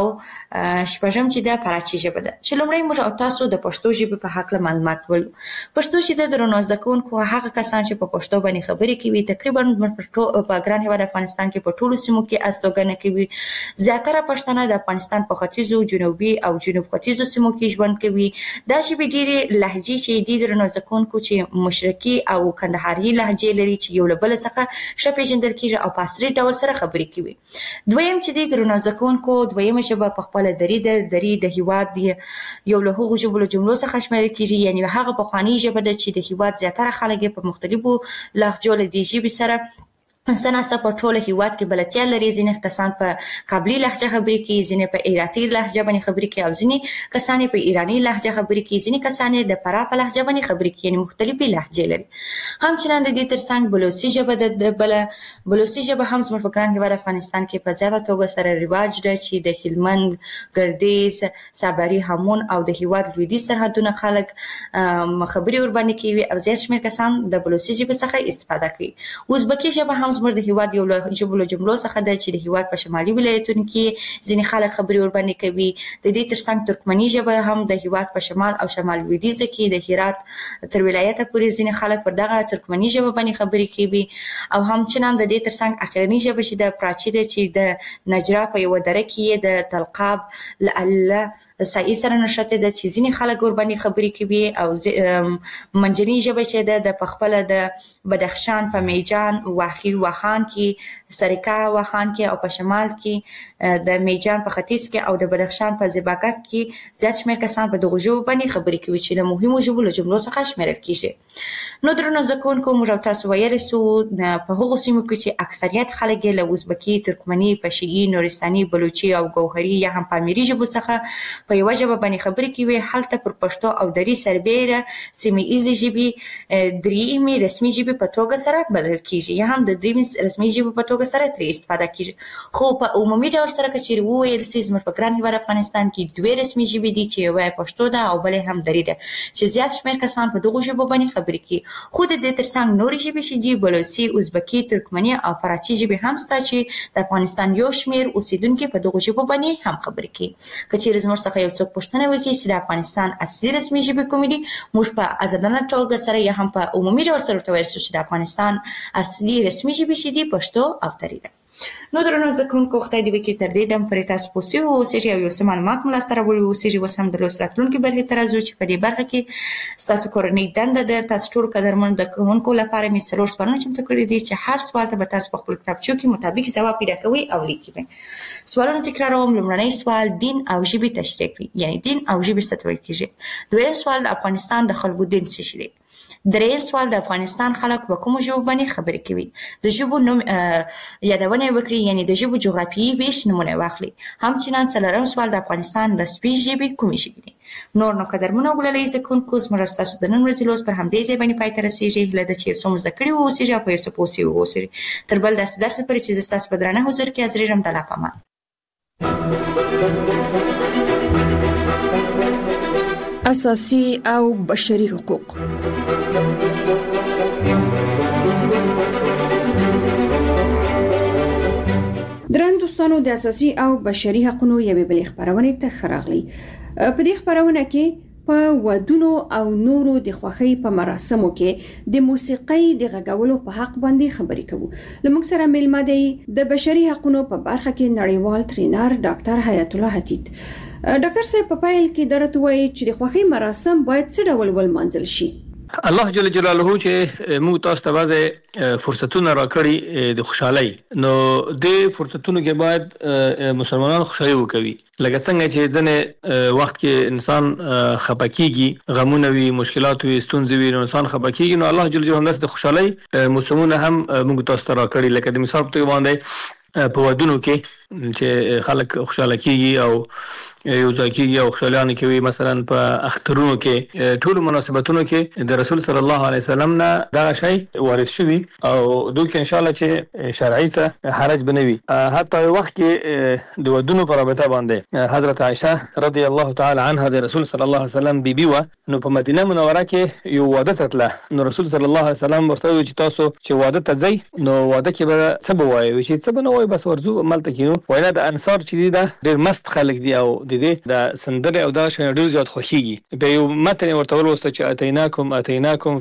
شپږم چې د فارسي ژبه ده. چې لومړی موږ او تاسو د پښتو ژبې په هکله معلومات ولرو. پښتو چې د درنو زده کوونکو هغه کسان چې په پښتو باندې خبرې کوي تقریبا په ګران هېواد افغانستان کې په ټولو سیمو کې استوګنه کوي. زیاتره پښتانه د افغانستان په ختیځو، جنوبي او جنوب ختیځو سیمو کې ژوند کوي. دا ژبې ډېرې لهجې چې دي درنو زده کوونکو چې مشرقي او کندهاري لهجې لري چې یو له بل څخه ښه پیژندل کېږي او په عصري ډول سره خبرې کوي. دویم چې دي درنو زده کوونکو دویمه ژبه په خپله دري ده. دري د هېواد یو له هغو ژبو له جملو څخه شمیرل کېږي، یعنې هغه پخوانۍ ژبه ده چې د هېواد زیاتره خلک یې په مختلفو لهجو له دې ژبې سره سناسه په ټوله هېواد کې بلدتیا لري. ځینې کسان په کابلي لهجه خبرې کوي، ځینې په عراقي لهجه باندې خبرې کوي او ځینې کسان په ایراني لهجه خبرې کوي، ځینې کسان د فراه په لهجه باندې خبرې کوي، یعنې مختلفې لهجې لري. همچنان د دې ترڅنګ بلوچي ژبه ده. بله بلوچي ژبه هم زموږ په ګران هېواد افغانستان کې په زیاته توګه سره رواج ده چې د هلمند، ګردیز، صابري، هامون او د هېواد لویدیځ سرحدونه خلک خبرې ورباندې کوي او زیات شمېر کسان د بلوچي ژبې څخه استفاده کوي. ازبکي ژبه هم زموږ د هېواد یو له ژبو له جملو څخه ده چې د هېواد په شمالي ولایتونو کې ځینې خلک خبرې ورباندې کوي. د دې ترڅنګ ترکمني ژبه هم د هېواد په شمال او شمال لویدیځ کې د هرات تر ولایته پورې ځینې خلک پر دغه ترکمني ژبه باندې خبرې کوي. او همچنان د دې ترڅنګ اخرنۍ ژبه چې د پراچي ده چې د نجرا په یوه دره کې د تلقاب له سایي سره نښتې ده چې ځینې خلک ورباندې خبرې کوي. او منځنۍ ژبه چې ده د پخپله د بدخشان په میجان، واخیل واخان کې، سریکا واخان کې او په شمال کې د میجان په ختیځ کې او د بدخشان په زیباکک کې زیات شمېر کسان په دغو ژبو باندې خبرې کوي چې له مهمو ژبو له جملو څخه شمیرل کېږي. نو درنو زده کوونکو موږ او تاسو ویلی سو په هغو سیمو کې چې اکثریت خلک یې له ازبکي، ترکمني، پشهیي، نورستاني، بلوچي او ګوهري یا هم پامیري ژبو څخه په یوه ژبه باندې خبرې کوي. هلته پر پښتو او دري سربیره سیمه ایزې ژبې درېیمې رسمي ژبې په توګه سره بلل کېږي یا هم د درېیمې رسمي ژبې په توګه سره ترې استفاده کېږي. خو په عمومي ډول سره که چېرې وویل سي زموږ په ګران هېواد افغانستان کې دوې رسمي ژبې دي چې یوه یې پښتو ده او بله هم دري ده چې زیات شمېر کسان په دغو ژبو باندې خبرې کوي. خو د دې ترڅنګ نورې ژبې چې دي بلوچي، ازبکي، ترکمني او فارسي ژبې هم شته چې د افغانستان یو شمېر اوسېدونکي په دغو ژبو باندې هم خبرې کوي. که چېرې زموږ څخه یو څوک پوښتنه وکړي چې د افغانستان اصلي رسمي ژبې کومې دي، موږ په ازادانه توګه سره یا هم په عمومي ډول سره ورته ویل سو چې د افغانستان اصلي رسمي ژبې چې دي پښتو او دري ده. نو درنو زده کوونکو خدای دې وکړي تر دې دم پورې تاسو پوه سوي واوسېږئ او یو څه معلومات مو لاسته راوړي واوسېږي. اوس هم د لوست راتلونکي برخې ته راځو چې په دې برخه کې ستاسو کورنۍ دنده ده. تاسو ټولو قدرمنو زده کوونکو لپاره مې څلور سوالونه چمتو کړي دي چې هر سوال ته به تاسو په خپلو کتابچو کې مطابق ځواب پیدا کوئ او لیکئ. سوالونه تکراروم. لومړنی سوال دین او ژبې تشریح کړئ، یعنې دین او ژبې څه ته ویل کېږي. دویم سوال د افغانستان د خلکو دین څه شی دی. دریم سوال د افغانستان خلک په کومو ژبو باندې خبرې کوي. د ژبو نوم یادونه وکړي، یعنې د ژبو جغرافیایي ویش نمونه واخلي. همچنان څلورم سوال د افغانستان رسمي ژبې کومې ژبې دي. نور نو قدرمنو ګلالۍ زده کوونکو زموږ ستاسو د نن ورځې لوست پر همدې ځای باندې پای ته رسېږي. هیله ده چې یو څه مو زده کړي واوسېږي او په یو څه پوه سوي واوسېږي. تر بل داسې درس پورې چې زه ستاسو په درانه حضور کې حاضرېږم. د الله په امان. اساسي او بشري حقوق. درن دوستانو د اساسي او بشري حقوقو یوې بلې خبرونه ته خراغلي. په دې خبرونه کې په ودونو او نورو د خوښۍ په مراسمو کې د موسیقۍ د غږولو په حق باندې خبرې کوو. لمونږ سره ملمه دی د بشري حقوقو په برخه کې نړیوال ټرینر ډاکټر حیات الله حتیت. ډاکټر صاحب په پایل کې درته وایي چې د خوښي مراسم باید څه ډول ولمانځل شي؟ الله جل جلاله چې موږ تاسو ته بعضه فرصتونه راکړي د خوشحالي، نو د فرصتونو کې باید مسلمانان خوشحالي وکوي. لکه څنګه چې ځنه وخت کې انسان خپکیږي، غمونه وي، مشکلات وي، ستونزې وي، نو انسان خپکیږي، نو الله جل جلاله د خوشحالي موسمونه هم موږ تاسو ته راکړي. لکه د مثال په توګه باندې په ودونو کې چې خلک خوشاله کیږي او یو ځای کېږي او خوشالیانې کوي، مثلا په اخترونو کې ټولو مناسبتونو کې د رسول صلی الله علیه وسلم نه دغه شی وارد شوي او دوی کې ان شاء الله چې شرعي څه حرج بنوي. حتی وخت کې د ودونو په رابطه باندې حضرت عائشه رضی الله تعالی عنها د رسول صلی الله علیه وسلم بیبي و، نو په مدینه منوره کې یو واده ته تله، نو رسول صلی الله علیه وسلم ورته وویل چې تاسو چې واده ته ځئ نو واده کې به څه به وایي؟ چې څه به نه وایي، بس ورځو هملته کېنو. وایي نه، د انصار چې دي دا ډېر مست خلک دي او د دې د سندرې او دا شی ډېر زیات خوښیږي. بیا یو متن ورته ولوسته چې اتیناکم اتیناکم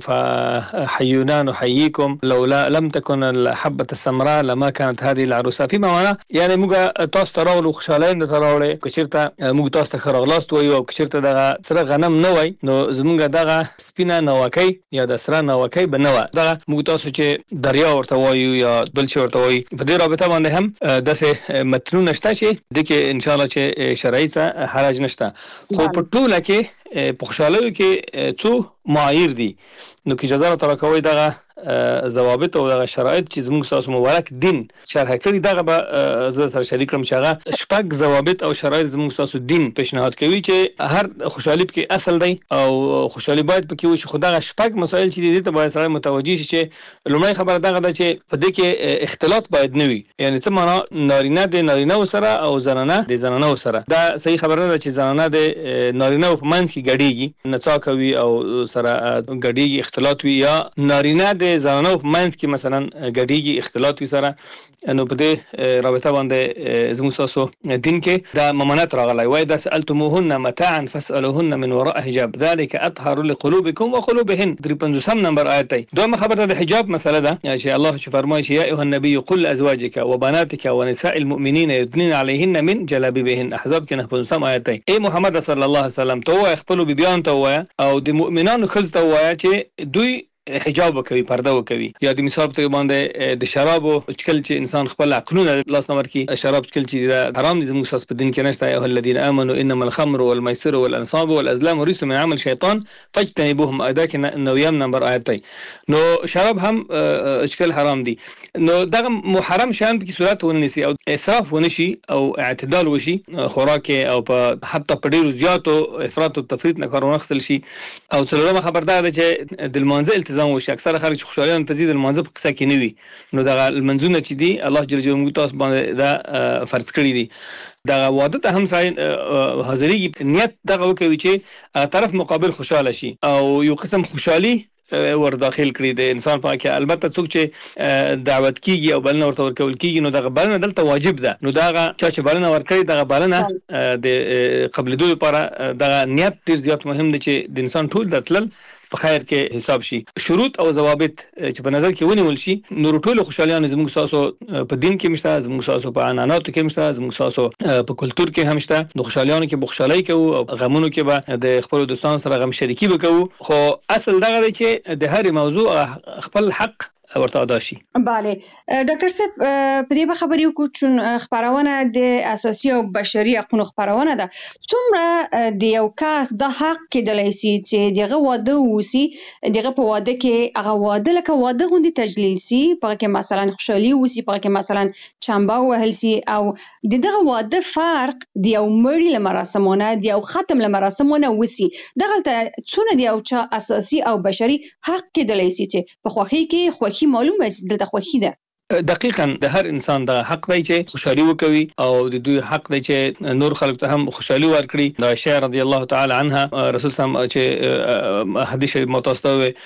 فحیونا نحییکم لولا لم تكن الحبة السمراء لما كانت هذه العروسه، فيما معناه یعنی موږ تاسو ته راغلو، خوشاله نه راغلو، که چېرته موږ تاسو ته ښه راغلاست وایو او که چېرته دغه سره غنم نه وای نو زمونږ دغه سپینه ناوکۍ یا د سره ناوکۍ به نه وه. دغه موږ تاسو چې دریا ورته وایو یا بل څه ورته وایي، په دې رابطه باندې هم داسې متنونه شته چې د کې ان شاء الله چې شرعي څه حرج نشته. خو په ټوله کې په خوشحالیو کې څو معایر دي، نو که اجازه راته راکوئ دغه ضوابط او دغه شرایط چې زموږ ستاسو مبارک دین شرح کړي دغه به زه سره شریک کړم چې هغه شپږ ضوابط او شرایط زموږ ستاسو دین پیشنهاد کوي چې هر خوشحالي پکې اصل دی او خوشحالي باید پکې وي. خو دغه شپږ مسایل چې دي ته باید سره متوجي شي چې لومړی خبره دغه ده چې په دې کې اختلاط باید نه وي، یعنی څه معنا نارینه د نارینه سره او زنانه د زنانه سره. دا صحیح خبره ده چې زنانه د نارینه په منځ کې ګډیږي، نڅا کوي او سره ګډیږي، اختلاط وي، یا نارینه د زنانو په منځ کې مثلا ګډیږي، اختلاط وي سره. نو په دې رابطه باندې زموږ تاسو دین کې دا ممانعت راغلی. وایي دا سألتموهن متاعا فاسألوهن من وراء حجاب ذلك اطهر لقلوبكم وقلوبهن. درې پنځوسم نمبر آیت دی. دویمه خبره د حجاب مسله ده چې الله چې فرمایي چې یا ایها النبي قل لازواجك وبناتك ونساء المؤمنين يدنين عليهن من جلابيبهن. احزاب کې نه پنځوسم آیت دی. ای محمد صلی الله علیه وسلم ته وایي خپل بیبیانو ته وایي او د مؤمنانو ښځو ته وایي چې دوی حجاب وکوي، پرده وکوي. یا د مثال په باندې د شراب او چکل چې انسان خپل عقلونه لاس نمبر کې شراب چکل چې حرام دي زموږ ساس په دین کې نشته. ایه الذين امنوا انما الخمر والميسر والانصاب والازلام رجس من عمل شیطان فاجتنبوهم. ادا کې نویم نمبر آیت دی. نو شراب هم چکل حرام دي، نو دغه محرم شان په صورت ونیسي او اسراف ونشي او اعتدال وشي خوراک او په حتی په ډیرو زیاتو افراط او تفریط نه کار ونخسل شي. او څلورمه خبردار ده چې د المنزل التزام وشي. اکثره خلک چې خوشالیان ته ځي د المنزل په قصه کې نه وي، نو دغه المنزونه چې دي الله جل جلاله تاسو باندې دا فرض کړی دي. دغه واده ته هم سړی حاضرېږي، نیت دغه وکوي چې طرف مقابل خوشاله شي او یو قسم خوشحالي ور داخل کړی د انسان په کې. البته څوک چې دعوت کیږي او بلنه ورته ورکول کیږي نو دغه بلنه دلته واجب ده، نو دغه چا چې بلنه ورکړي دغه بلنه د قبلېدو لپاره دغه نیت ډېر زیات مهم دی چې د انسان ټول درتلل په خیر کې حساب شي. شروط او ضوابط چې په نظر کې ونیول شي نو ټول خوشالیان زموږ تاسو په دین کې مشته، زموږ تاسو په عنعناتو کې مشته، زموږ تاسو په کلچر کې هم شته. نو خوشالیانو کې بخښلای کوو او غمونو کې به د خپل دوستانو سره غم شریکي وکړو. خو اصل دغه دی چې د هر موضوع خپل حق ورته ادا شي. بله ډاکټر صاحب په دې خبرې وکړو چې خبرونه د اساسي او بشري حقوقو خبرونه ده. څومره د یو کس د حق کېدلای شي چې دغه واده وسی، دغه په واده کې هغه واده لکه واده غوندي تجلیل سي، په کې مثلا خوشحالي وسی، په کې مثلا چمبا وهل سي، او دغه واده فرق د یو مړي لمراسمونه د یو ختم لمراسمونه وسی. دغه څونه د یو چا اساسي او بشري حق کېدلای شي چې په خوخي کې خوخي معلومه دلته خوښي ده. دقیقاً د هر انسان د حق دی چې خوشحالي وکوي او د دوی حق دی چې نور خلک ته هم خوشحالي ورکړي. د عائشہ رضی الله تعالی عنها رسول سم چې حدیث متوسطه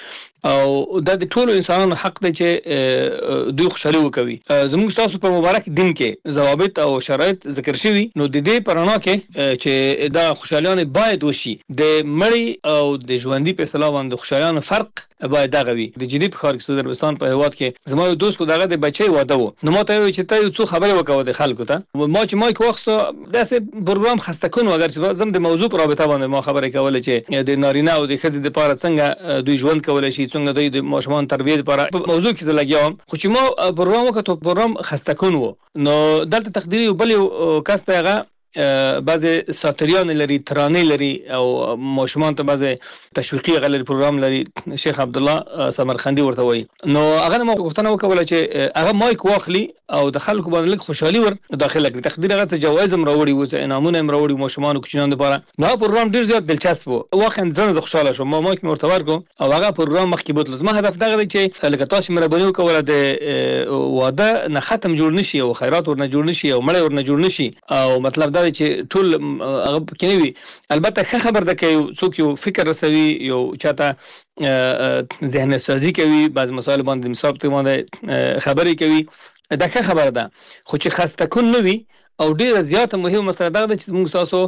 او د ټولو انسانانو حق دی چې دوی خوشالي وکوي. زموږ تاسو په مبارک دین کې ضوابط او شرایط ذکر شوي، نو د دې پرانا کې چې دا خوشالیان باید وشي، د مړی او د ژوندۍ په اصطلاح باندې خوشالیان فرق باید دغه وي. د جدي په ښار کې سعودي عربستان په هیواد کې زما یو دوست دغه د بچي واده و، نو ما ته وی چې ته یو څه خبرې وکاو د خلکو ته. ما چې مایک واخستو داسې پروګرام خسته کون اگر چې زم د موضوع پر رابطه باندې ما خبرې کوله چې د نارینه او د ښځې لپاره څنګه دوی ژوند کولای شي، څنګه دوی د ماشومان تربیه لپاره موضوع کې زلګیام. خو چې ما پروګرام وکړو پروګرام خسته کون و، نو دلته تقدیری بل یو کس ته هغه بعضی ساتریان لري، ترانه لري او ماشومان ته بعضی تشویقي غلر پروګرام لري، شیخ عبد الله سمرخندي ورته وایي. نو هغه ما غوښتنه وکوله چې هغه مایک واخلي او د خلکو باندې لږ خوشحالي ور داخله کړي. تقدیر هغه څه جوایز هم راوړي و، څه انعامونه هم راوړي ماشومان او کوچنیانو لپاره. نو پروګرام ډیر زیات دلچسپ و، واقعا ځنه خوشاله شوم. ما مایک مرته ورکو او هغه پروګرام مخکې بوتل. زما هدف دغه دی چې لکه تاسو مهرباني وکوله د واده نه ختم جوړ نشي او خیرات ورنه جوړ نشي او مړی ورنه جوړ نشي. او مطلب دا دی چې ټول هغه کې وي. البته ښه خبر ده کې څوک یو فکر رسوي، یو چاته ذهن سازي کوي، بعض مسائل باندې مثال ته باندې خبرې کوي، دا ښه خبره ده. خو چې خسته کون نه وي او ډیره زیاته مهمه مسله ده چې موږ تاسو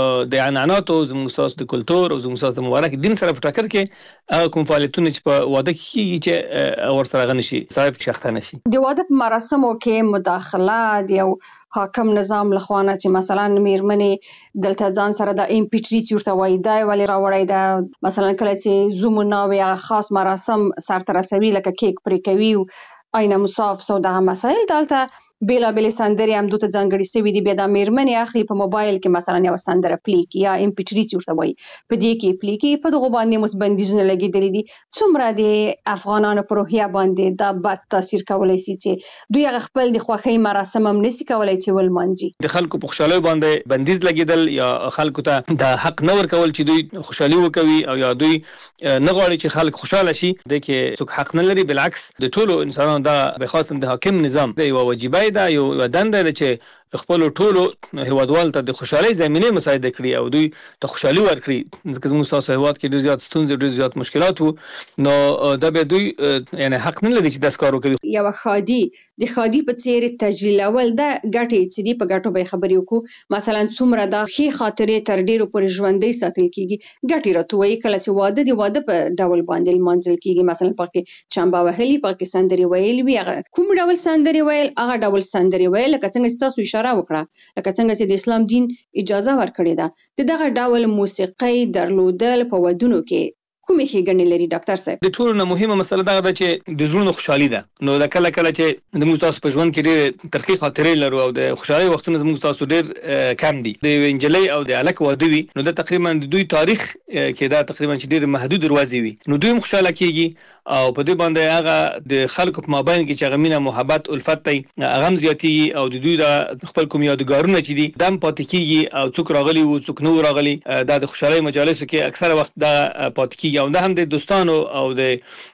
د عنعناتو زموږ تاسو د کلتور او زموږ تاسو د مبارک دین سره په ټکر کې کوم فعالیتونه چې په واده کې چې ور سره غنشي صاحب شخته نشي. د واده په مراسمو کې مداخله د یو حاکم نظام لخوانه چې مثلا میرمنې دلته ځان سره د امپیچری ورته وایي دا ولی راوړی دا، مثلا کله چې زومونه او خاص مراسم سره تر رسوي لکه کیک پرې کوي آینه مصاف سو دغه مسائل دلته بیلا بیل سندري هم دوته ځانګړي سوي دي. بیا د میرمنې اخلي په موبایل کې مثلا یو سندره پلی کی یا ام پی تھری ورته وایي، په دې کې پلی کی په دغه باندې مس بندیزونه لګیدلې دي. څومره د افغانانو پر روحیه باندې دا بد تاثیر کولای شي چې دوی خپل د خوښۍ مراسم هم نشي کولای چې ولمانځي. د خلکو په خوشاله باندې بندیز لګیدل یا خلکو ته د حق نه ورکول چې دوی خوشالي وکوي او یا دوی نه غواړي چې خلک خوشاله شي، د کې څوک حق نه لري. بالعکس د ټولو انسانانو دا به خاصه د حاکم نظام د یو واجبای دا یو دنده ده چې خپل ټولو هیوادوال ته د خوشحالي زمينه مساعده کړي او دوی ته خوشحالي ورکړي. ځکه موږ تاسو هیواد کې ډیر زیات ستونزې ډیر زیات مشکلات وو، نو دا به دوی یعنی حق نه لري چې داس کار وکړي. یو خادي د خادي په څیر تجلیل اول دا ګټه چې دی په ګټو به خبرې وکړو. مثلا څومره دا خي خاطرې تر ډیرو پر ژوندۍ ساتل کیږي. ګټي راتوي کله چې واده دی واده په ډول باندې منځل کیږي. مثلا پکې چمبا وهلي، پکې سندري ویل وی، کوم ډول سندري ویل هغه ډول سندري ویل لکه څنګه تاسو اشاره وکړه، لکه څنګه چې د اسلام دین اجازه ورکړې ده. د دغه ډول موسیقي درلودل په ودونو کې کومې ښېګڼې لري ډاکټر صاحب؟ د ټولو نه مهمه مسله دا ده چې د زړونو خوشحالي ده. نو دا کله کله چې د موږ تاسو په ژوند کې ډېر ترخی خاطرې لرو او د خوشحالي وختونه زموږ تاسو ډېر کم دي. د انجلۍ او د الک واده وي، نو دا تقریبا د دوی تاریخ کې دا تقریبا چې ډېر محدود دروازې وي، نو دوی خوشاله کیږي او په دې باندې هغه د خلکو په مابین کې چې غمینه محبت الفت ته هغه زیاتیږي او د دوی د خپل کوم یادګارونه چې دي دم پاتې کیږي او څوک راغلي او څوک نو راغلي. دا د خوشحالي مجالسو کې اکثره وخت دا پاتې کیږي او دا هم د دوستانو او د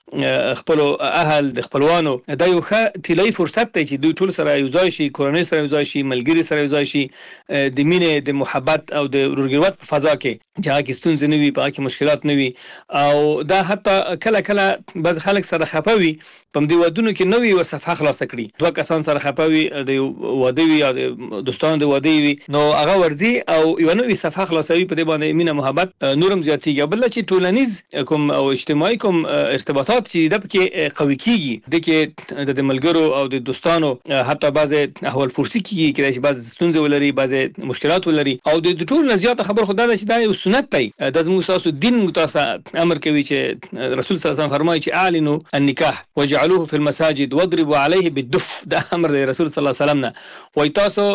خپل اهل د خپلوانو دا یو ښه طلایي فرصت دی چې دوی ټول سره یو ځای شي، کورنۍ سره یو ځای شي، ملګری سره یو ځای شي، د مینې د محبت او د ورګروت په فضا کې چې هغه کې ستونزې نه وي، په هغه کې مشکلات نه وي. او دا حتی کله کله بعض خلک سره خفه وي په دې ودونو کې نوې ور صفحه خلاص کړي. دوه کسان سره خفه وي د واده وي یا د دوستانو د واده وي، نو هغه ورځي او یو نوې صفحه خلاصوي په دې باندې مینه محبت نورم زیاتېږي. بل چې ټولنیز کوم او اجتماعي کوم ارتباطات چې د پکې قوي کیږي، د کې د ملګرو او د دوستانو حتی بعض احوال فرسي کیږي چې بعض ستونزې ولري، بعض مشکلات ولري. او د ټول نه زیاته خبر خدای چې دا یو سنت دی، د زموږ تاسو دین متاسه امر کوي چې رسول صلی الله علیه وسلم فرمایي چې اعلنوا النکاح وجعلوه في المساجد واضربوا عليه بالدف. دا امر دی رسول صلی الله علیه وسلم نه، وای تاسو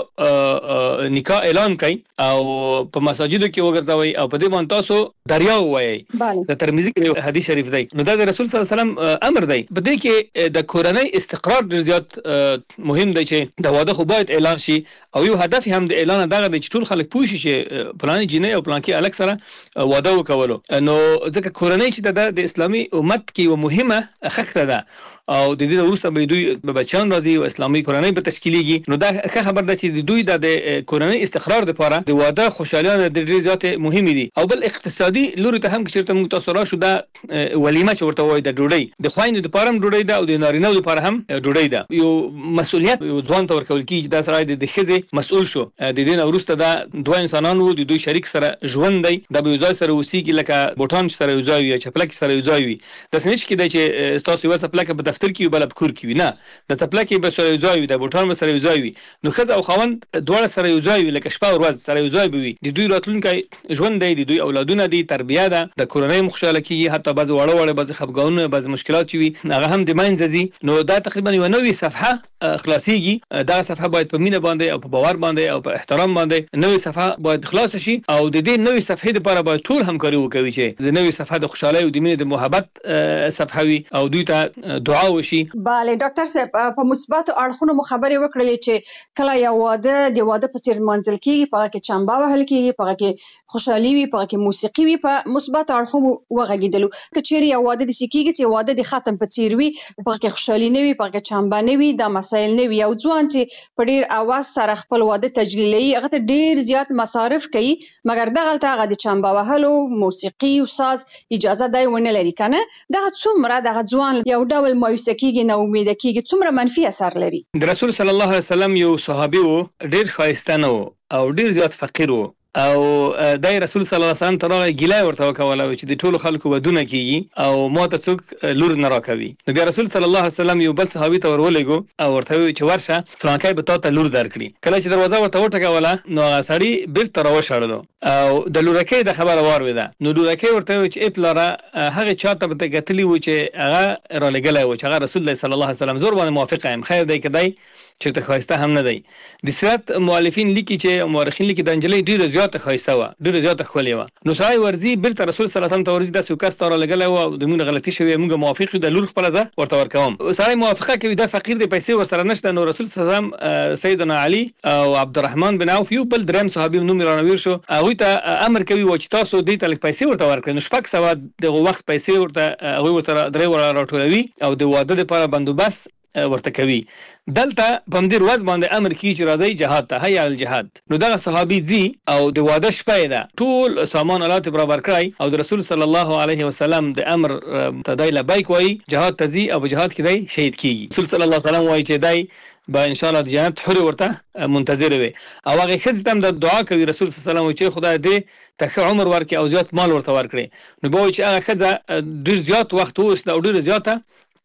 نکاح اعلان کړئ او په مساجدو کې وګرځوي او په دې باندې تاسو دریا وایي. دا ترمذی کې حدیث شریف دی. نو دا د رسول صلی الله علیه وسلم امر دی. په دې کې د کورنۍ استقرار ډیر زیات مهم دی چې د واده خو باید اعلان شي او یو هدف هم د اعلان دغه دی چې ټول خلک پوه شي چې پلان جنې او پلان کې الک سره واده وکولو. نو ځکه کورنۍ چې د اسلامي امت کې یو مهمه خښته ده او د دې وروسته به دوی به بچان راځي او اسلامي کورنۍ به تشکیلېږي. نو دا ښه خبر ده چې دوی د کورنۍ استقرار لپاره د واده خوشالیانه د ډیر زیات مهمه دي. او بل اقتصادي لوري ته هم چې موږ تاسو راشو دا ولیمه چې ورته وایي د ډوډۍ د خويندو لپاره هم ډوډۍ ده او د نارینه‌و لپاره هم ډوډۍ ده. یو مسؤلیت یو ځوان ته ورکول کیږي دا سره د خزې مسؤل شو د دې نه وروسته دا دوه انسانان وو د دوی شریک سره ژوند دی د یو ځای سره اوسېږي لکه بوټان سره یو ځای وي چپلک سره یو ځای وي د سنچ کې د چې تاسو یو چپلک په دفتر کې بل په کور کې وي نه د چپلک به سره یو ځای وي د بوټان سره یو ځای وي نو خزه او خوند دواړه سره یو ځای وي لکه شپه او ورځ سره یو ځای وي د دوی راتلونکي ژوند دی د دوی اولادونه دي تربیه ده د کورنۍ مخشاله کیږي حتی بعض وړه وړه بعض خفګانونه بعض مشکلات وي هغه هم د ماینځي نو دا تقریبا یو نوې صفحه خلاصيږي دا صفحه باید په مینه باندې او په باور باندې او په احترام باندې نوې صفحه باید خلاص شي او د دې نوې صفحې لپاره باید ټول همکاري وکړي چې د نوې صفحه د خوشحالۍ او د مینې د محبت صفحه وي او دوی ته دعا وشي. bale ډاکټر صاحب په مثبت اړخونو مخابره وکړلې چې کله یو واده د واده په څیر منځل کیږي په کې چمبا وهل کیږي په کې خوشحالي وي په کې موسیقي وي په مثبت اړخونو وغږیدلو کچېری یو واده د سکیږي چې واده د ختم په څیر وي په کې خوشحالي نه وي په کې چمبا نه وي د مسایل نه وي او ځوان چې په ډیر اواز سره خپل واده تجلیلي هغه ته ډیر زیات مصارف کوي مګر دغه هغه د چمبا وهلو موسیقي او ساز اجازه دی ونه لري کنه دغه څومره دغه ځوان یو ډول مایوس کیږي نو امید کیږي څومره منفي اثر لري. د رسول صلی الله علیه وسلم یو صحابي وو ډیر خایسته نو او ډیر زیات فقیر وو او دای رسول صلی الله علیه وسلم ترغه ګیلای ورته وکوله چې د ټولو خلکو ودونه کیږي او ماته څوک لور نه راکوي نو بیا رسول صلی الله علیه وسلم یو بل صحابي ته ورولېګو او ورته وی چې ورشه فلانکای به تاسو لور درکړي کله چې دروازه ورته وټکوله نو سړی بیرته راوښړلو او د لورکې د خبره وارویده نو لورکې ورته وی چې اپلاره هغه چاته به کتلی و چې هغه را لګلای و چې هغه رسول الله صلی الله علیه وسلم زور باندې موافقه ام خیر دی کدی چې ته خواسته هم نه دی د سیرت مؤلفین لیکي چې مورخین لیکي د انجلۍ ډیره زیاته خواسته و ډیره زیاته خولې و نو سړی ورزي بیرته رسول صلی الله علیه وسلم ته ورزي د سوکاس تر لګلای و د مونږ غلطي شوی موږ موافق د لور خپل ځه ورته ورکوم سړی موافقه کوي د فقیر د پیسې ورسره نشته نو رسول صلی الله علیه وسلم سیدنا علی او عبدالرحمن بن عوف یو بل دریم صحابي نوم رانویر شو هغه ته امر کوي و چې تاسو دې تل پیسې ورته ورکړئ نو شپږ سو د وخت پیسې ورته هغه ورته درې ور راټولوي او د واده لپاره بندوبست ورته کوي دلته په مدیر وز باندې امر کی چې راځي جهاد ته هيا الجهاد نو دا صحابي زی او د واده شپه ده ټول سامان آلات برابر کړای او د رسول صلی الله علیه وسلم د امر تدای لبیک وای جهاد تزي او جهاد کې دی شهید کیږي رسول صلی الله علیه وسلم وای چې دای با ان شاء الله د جنت حر ورته منتظر وي او هغه خدمت د دعا کوي رسول صلی الله علیه وسلم چې خدای دې ته عمر ورکړي او زیات مال ورته ورکړي نو به چې هغه خزه ډیر زیات وخت اوس او ډیر زیاته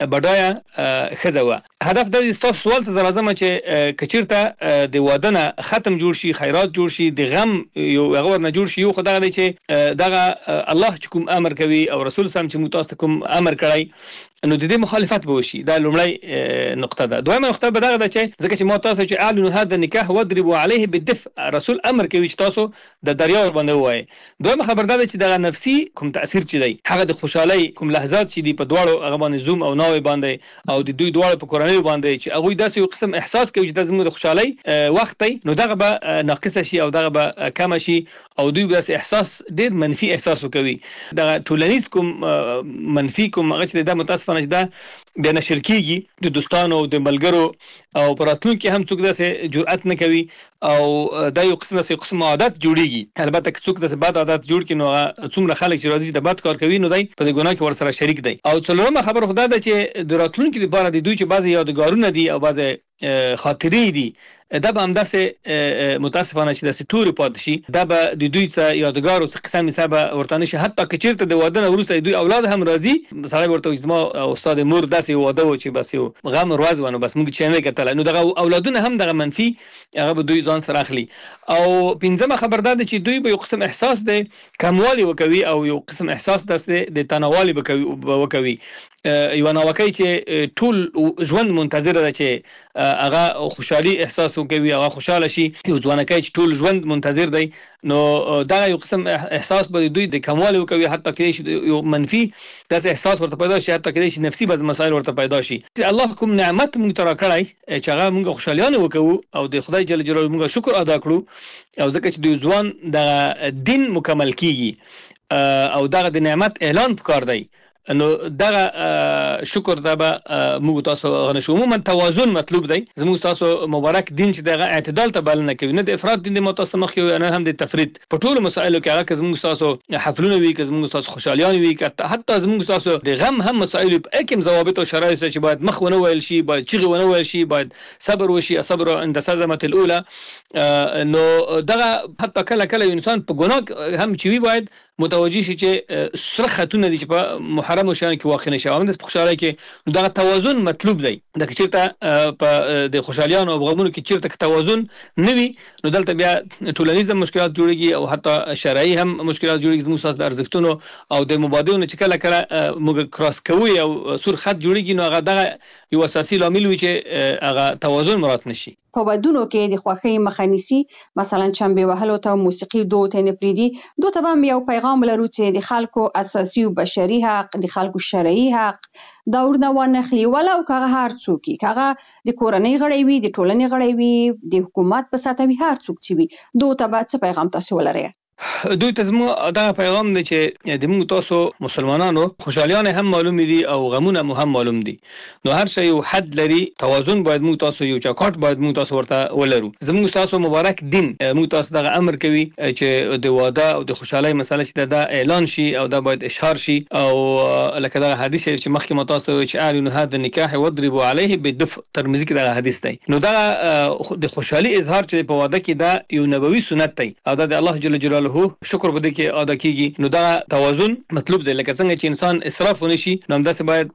بډایا خزوه هدف د تاسو سوال ته زرازمه چې کچیرته د وادنه ختم جوړ شي خیرات جوړ شي د غم یو غور نه جوړ شي یو خدای دی چې دغه الله چې کوم امر کوي او رسول سم چې متاسف کوم امر کړی نو د دې مخالفت به وشي دا لومړی نقطه ده دویمه نقطه به دغه ده چې ځکه چې ما تاسو چې اعلن هذا النکاح واضربوا عليه بالدفء رسول امر کوي چې تاسو د دریا ور باندې وای دویمه خبر ده چې دغه نفسي کوم تاثیر چي دی هغه د خوشحالي کوم لحظات چې دی په دواړو هغه باندې زوم او ناوي باندې او د دوی دواړو په کورنۍ باندې چې هغه داسې یو قسم احساس کوي چې د زموږ د خوشحالي وخت دی نو دغه به ناقص شي او دغه به کم شي او دوی به احساس ډیر منفي احساس وکوي دغه ټولنیز کوم منفي کوم هغه چې د متاسفانه دا بیا نشر کیږي د دوستانو او د ملګرو او پراتون کې هم څوک داسې جرأت نه کوي او دا یو قسم سي قسم عادت جوړیږي البته که څوک داسې بد عادت جوړ کړي نو څومره خلک چې راځي د بد کار کوي نو دای په ګناه کې ورسره شریک دی او څلورمه خبر خدای دا چې د راتلونکي لپاره د دوی چې بعضي یادګارونه دي او بعضي خاطرې دي دا به هم داسې متاسفانه چې داسې تورې پاتې شي دا به د دوی څه یادګار او څه قسم حساب ورته نشي حتی که چیرته د واده نه وروسته دوی اولاد هم راځي سړی ورته وایي زما استاد مور داسې واده و چې بس یو غم ورځ و نو بس موږ چې نه کتل نو دغه اولادونه هم دغه منفي هغه به دوی ځان سره اخلي او پنځمه خبر ده چې دوی به یو قسم احساس دی کموالی وکوي او یو قسم احساس داسې د تناوالي وکوي یو ناوکي چې ټول ژوند منتظر ده چې هغه خوشحالي احساس وکوي هغه خوشاله شي یو ځوانکای چې ټول ژوند منتظر دی نو دا یو قسم احساس به دوی د کمال وکوي حتی کې یو منفي داس احساس ورته پیدا شي حتی کې نفسي بز مسائل ورته پیدا شي الله کوم نعمت موږ ترا کړای چې هغه موږ خوشالیانه وکړو او د خدای جل جلاله موږ شکر ادا کړو او ځکه چې د ځوان د دین مکمل کیږي او دغه د نعمت اعلان پکار دی نو دغه شکر دا به موږ تاسو غنښو. عموما توازن مطلوب دی. زموږ تاسو مبارک دین چې دغه اعتدال ته بلنه کوي، نه د افراط دین د متوسط مخ یو نه هم د تفرید. په ټولو مسایلو کې هغه زموږ تاسو حفلونه وی، که زموږ تاسو خوشالیان وی، که حتی زموږ تاسو د غم هم مسایلو په کوم ضوابط او شرایط چې باید مخ ونه ویل شي، باید چیغه ونه ویل شي، باید صبر وشي، صبر عند صدمه الاولى. نو دغه حتی کله کله انسان په ګناه هم چوي باید متوجي شي چې سره خاتون دي چې په محرم شان کې واقع نشي. او د خوشاله کې دغه توازن مطلوب دی. د چیرته په د خوشالیانو او غمونو کې چیرته توازن نوي، نو دلته بیا ټولنیز مشکلات جوړيږي او حتی شرعي هم مشکلات جوړيږي. زموږ ساس د ارزښتونو او د مبادلونو چې کله کله موږ کراس کوي او سور خط جوړيږي، نو هغه دغه یو اساسي لامل وي چې هغه توازن مراعات نشي. په ودونو کې د خوښۍ مخه نیسي، مثلا چنبې وهلو ته موسیقي دود ته نه پریدي. دوی ته هم یو پیغام لرو چې د خلکو اساسي او بشري حق، د خلکو شرعي حق دا ورنه ونخلي، ولو که هر څوک کاغه د کورنۍ غړي وي، د ټولنې غړي وي، د حکومت په سطح وي، هر څوک چې وي. دوی ته به څه پیغام تاسو ولرئ؟ دوی ته زموږ دا پیغام دی چې د موږ تاسو مسلمانانو خوشالیان هم معلوم دي او غمونه هم معلوم دي. نو هر شی یو حد لري، توازن باید موږ تاسو یو چاکاټ باید موږ تاسو ورته ولرو. زموږ تاسو مبارک دین موږ تاسو دغه امر کوي چې د واده او د خوشحالي مسله چې دا اعلان شي او دا باید اشهار شي. او لکه دا حدیث چې مخکې مو تاسو چې اعلن هذا النکاح واضربوا عليه بالدف، ترمذی کې دا حدیث دی. نو دا د خوشحالي اظهار چې په واده کې دا یو نبوي سنت دی او دا د الله جل جلاله له شکر بده کې ادا کیږي. نو دا توازن مطلوب دی. لکه څنګه چې انسان اسراف ونشي، نو همداسې باید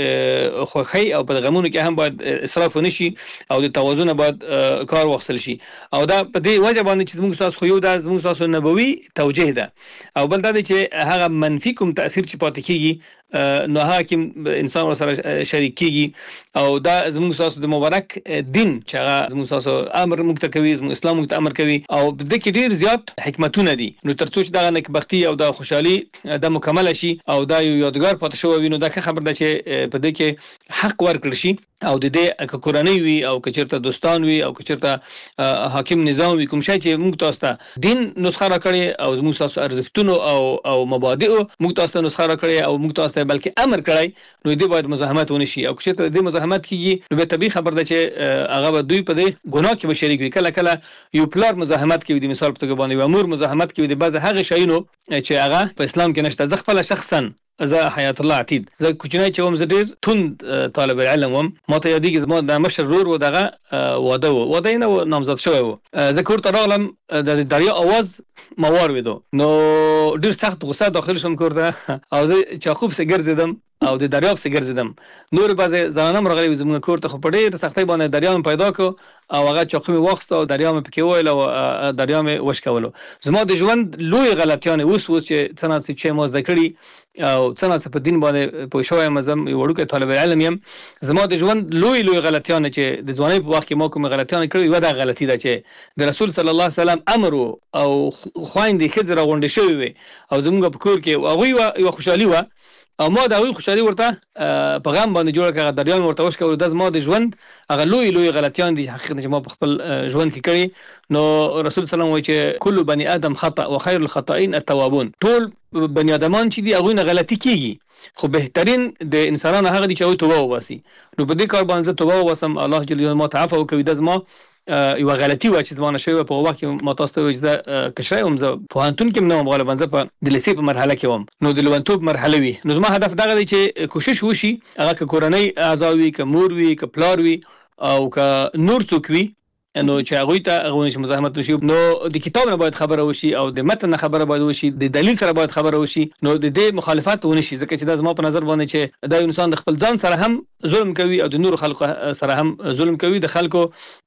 په خوښۍ او په غمونو کې هم باید اسراف ونشي او د توازن باید کار واخیستل شي. او دا په دې وجه باندې چې زموږ تاسو خو یو دا زموږ تاسو نبوي توجیه ده، او بل دا چې هغه منفي کوم تاثیر چې پاتې کیږي نو حاکم انسان سره شریک کیږي. او دا زموږ تاسو د مبارک دین چې هغه زموږ تاسو امر موږ ته کوي، زموږ اسلام موږ ته امر کوي، او د دې کې ډیر زیات حکمتونه دي. نو ترڅو چې دا نیکبختي او دا خوشحالي د مکمل شي او دا یو یادګار پاتې شو وي، نو دا خبر ده چې په دې کې حق ورکړ شي. او د دې که کورنۍ وي او که چیرته دوستان وي او که چیرته حاکم نظام وي، کوم شي چې موږ تاسو ته دین نسخه راکړي او موږ تاسو ارزښتونو او او مبادئ موږ تاسو ته نسخه راکړي او موږ تاسو ته بلکې امر کړی، نو دې باید مزاحمت ونشي. او که چیرته دې مزاحمت کیږي، نو به طبيعي خبر ده چې هغه به دوی په دې ګناه کې به شریک وي. کله کله یو پلار مزاحمت کوي، د مثال په توګه باندې امور مزاحمت کوي د بعض هغه شیونو چې هغه په اسلام کې نشته. زه خپل شخصا زه حیات الله عتید زه کوچنی چې وم، زه ډیر توند طالب علم وم. ما ته یادېږي زما د مشر ورور و دغه واده و واده نه نامزد شوی و. زه کور ته راغلم، د دریا اواز ما واورېدو، نو ډیر سخت غوسه داخل شوم کور ته، او زه چاقوب سره ګرځېدم او د دریاب سره ګرځېدم. نور بعضې زنانه راغلي وې زموږ کور ته، خو په ډېر سختۍ باندې دریاب پیدا کړو او هغه چاقو مې واخیسته او دریاب مې پکې وویل او دریاب مې وشکولو. زما د ژوند لوی غلطیانې اوس اوس چې څه نه چې ما زده کړي او څه نه په دین باندې پوه شوی یم، زه یو وړوکی طالب علم یم. زما د ژوند لوی لوی غلطیانې چې د ځوانۍ په وخت کې ما کومې غلطیانې کړې، یوه دا غلطي ده چې د رسول صلی الله علیه وسلم امر او خویندې ښځې راغونډې شوې وې او زموږ په کور کې هغوی یوه خوشحالي وه او ما د هغوی خوشحالي ورته په غم باندې جوړه کړه، هغه دریاب مې ورته وشکولو. دا زما د ژوند هغه لوی لوی غلطیان دي حقیقت چې ما په خپل ژوند کې کړي. نو رسول صلی الله علیه وسلم وایي چې کل بني آدم خطأ و خیر الخطائین التوابون. ټول بني آدمان چې دي هغوی نه غلطي کیږي، خو بهترین د انسانانو هغه دي چې هغوی توبه وباسي. نو په دې کار باندې زه توبه وباسم، الله جل جلاله ما ته عفو وکړي. دا زما یو غلطي وه چې زما نه شوې وه. په وخت کې ما تاسو ته وایي چې زه کشری وم، زه پوهنتون کې هم نه وم، غالبا زه په د لیسې په مرحله کې وم، نو د لېونتوب مرحله وي. نو زما هدف دغه دی چې کوشش وشي هغه که کورنۍ اعضا وي، که مور وي، که پلار وي او که نور څوک وي، نو چې هغوی ته هغوی نشي مزاحمت وشي. نو د کتاب نه باید خبره وشي او د متن نه خبره باید وشي، د دلیل سره باید خبره وشي، نو د دې مخالفت ونشي. ځکه چې دا زما په نظر باندې چې دا انسان د خپل ځان سره هم ظلم کوي او د نور خلکو سره هم ظلم کوي، د خلکو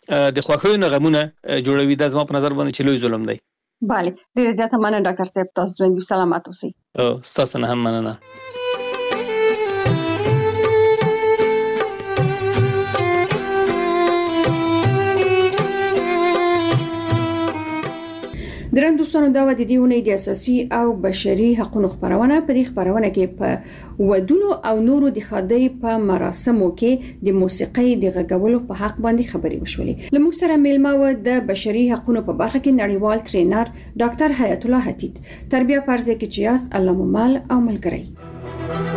د خوښیو نه غمونه جوړوي. دا زما په نظر باندې چې لوی ظلم دی. بله، ډېره زیاته مننه ډاکټر صاحب، تاسو ژوندي او سلامت اوسئ. او ستاسو نه هم مننه. درن دوستانو دا و د دې ونې د اساسي او بشري حقوقو خبرونه. په دې خبرونه کې په ودونو او نورو د خادي په مراسمو کې د موسیقۍ د غږولو په حق باندې خبرې وشولې. لموږ سره میلمه و د بشري حقوقو په برخه کې نړیوال ټرینر ډاکټر حیات الله عتید. تربیه پرځه کې چې یاست الله مو مال او ملګری.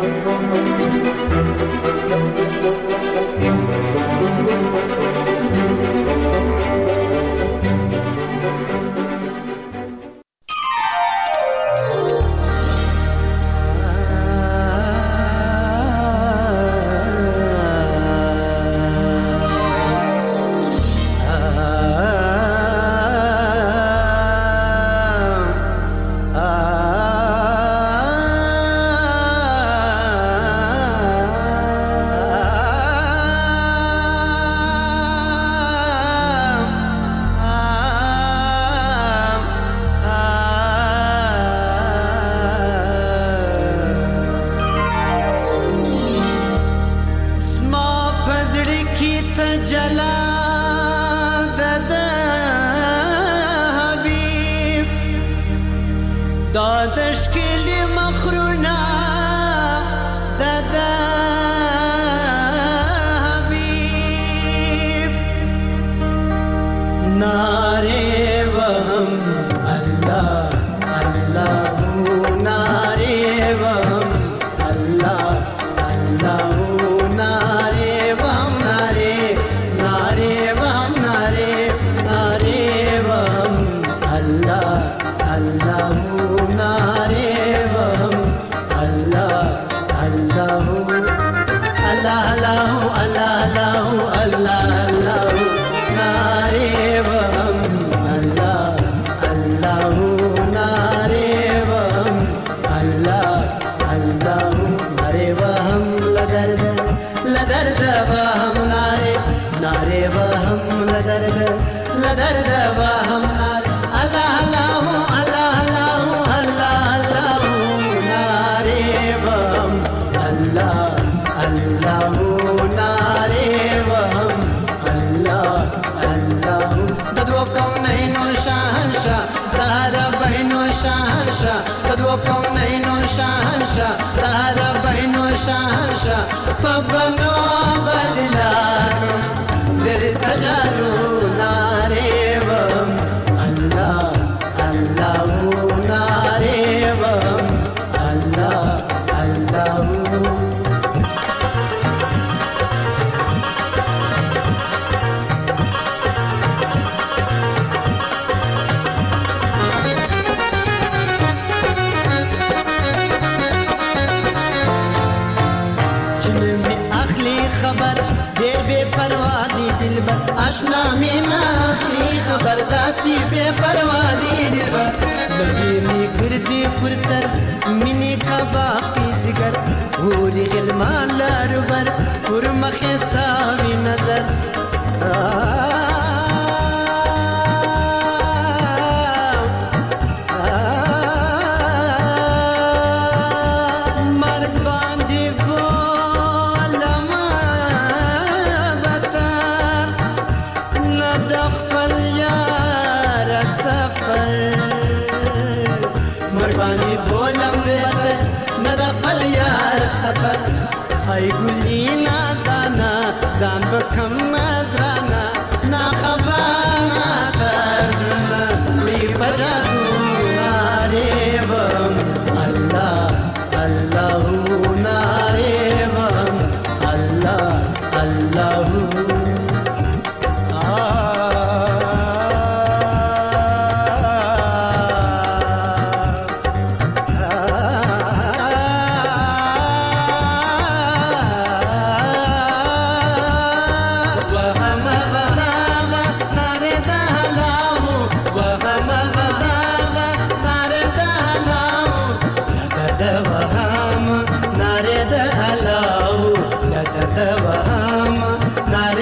Nare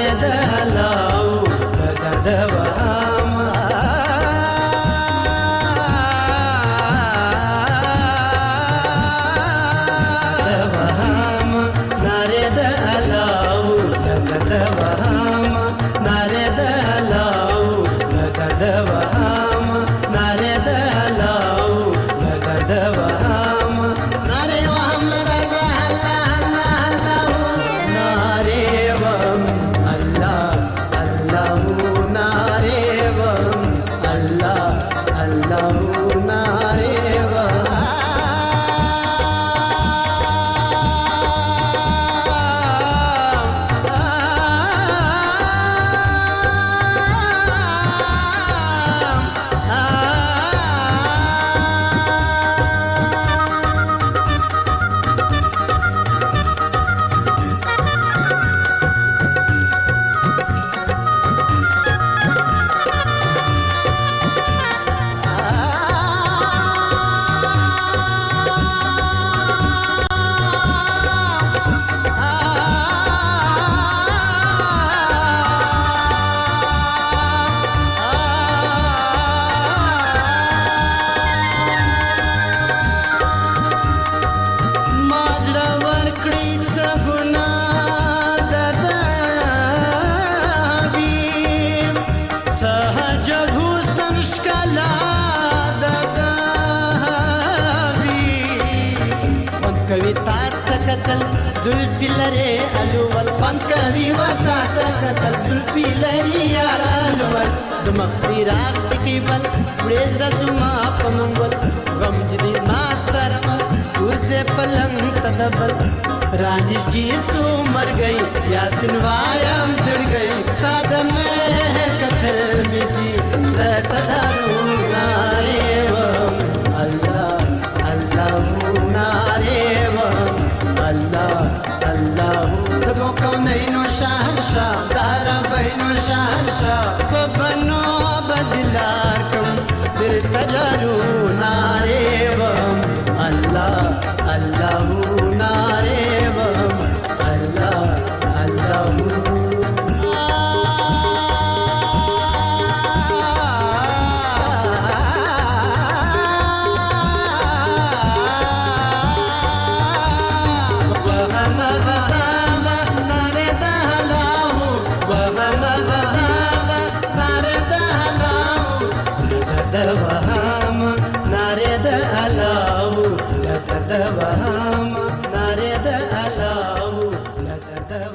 کوي تا تکتل زلفی لري الول خوان کوي و تا تکتل زلفی لري یار الول د مختی راغ تکی بل وړې د زما په منګول غم دې ما سره ورځه پلنګ تدبل رانی شي سو مر گئی یاسین وایم سړ گئی ساده مې کتل می دي زتدارو ناره و الله الله ناره و الله الله دغه کونینو شهنشاه دار بینو شهنشاه په بنو بدلار کوم در تجارو ناره و الله الله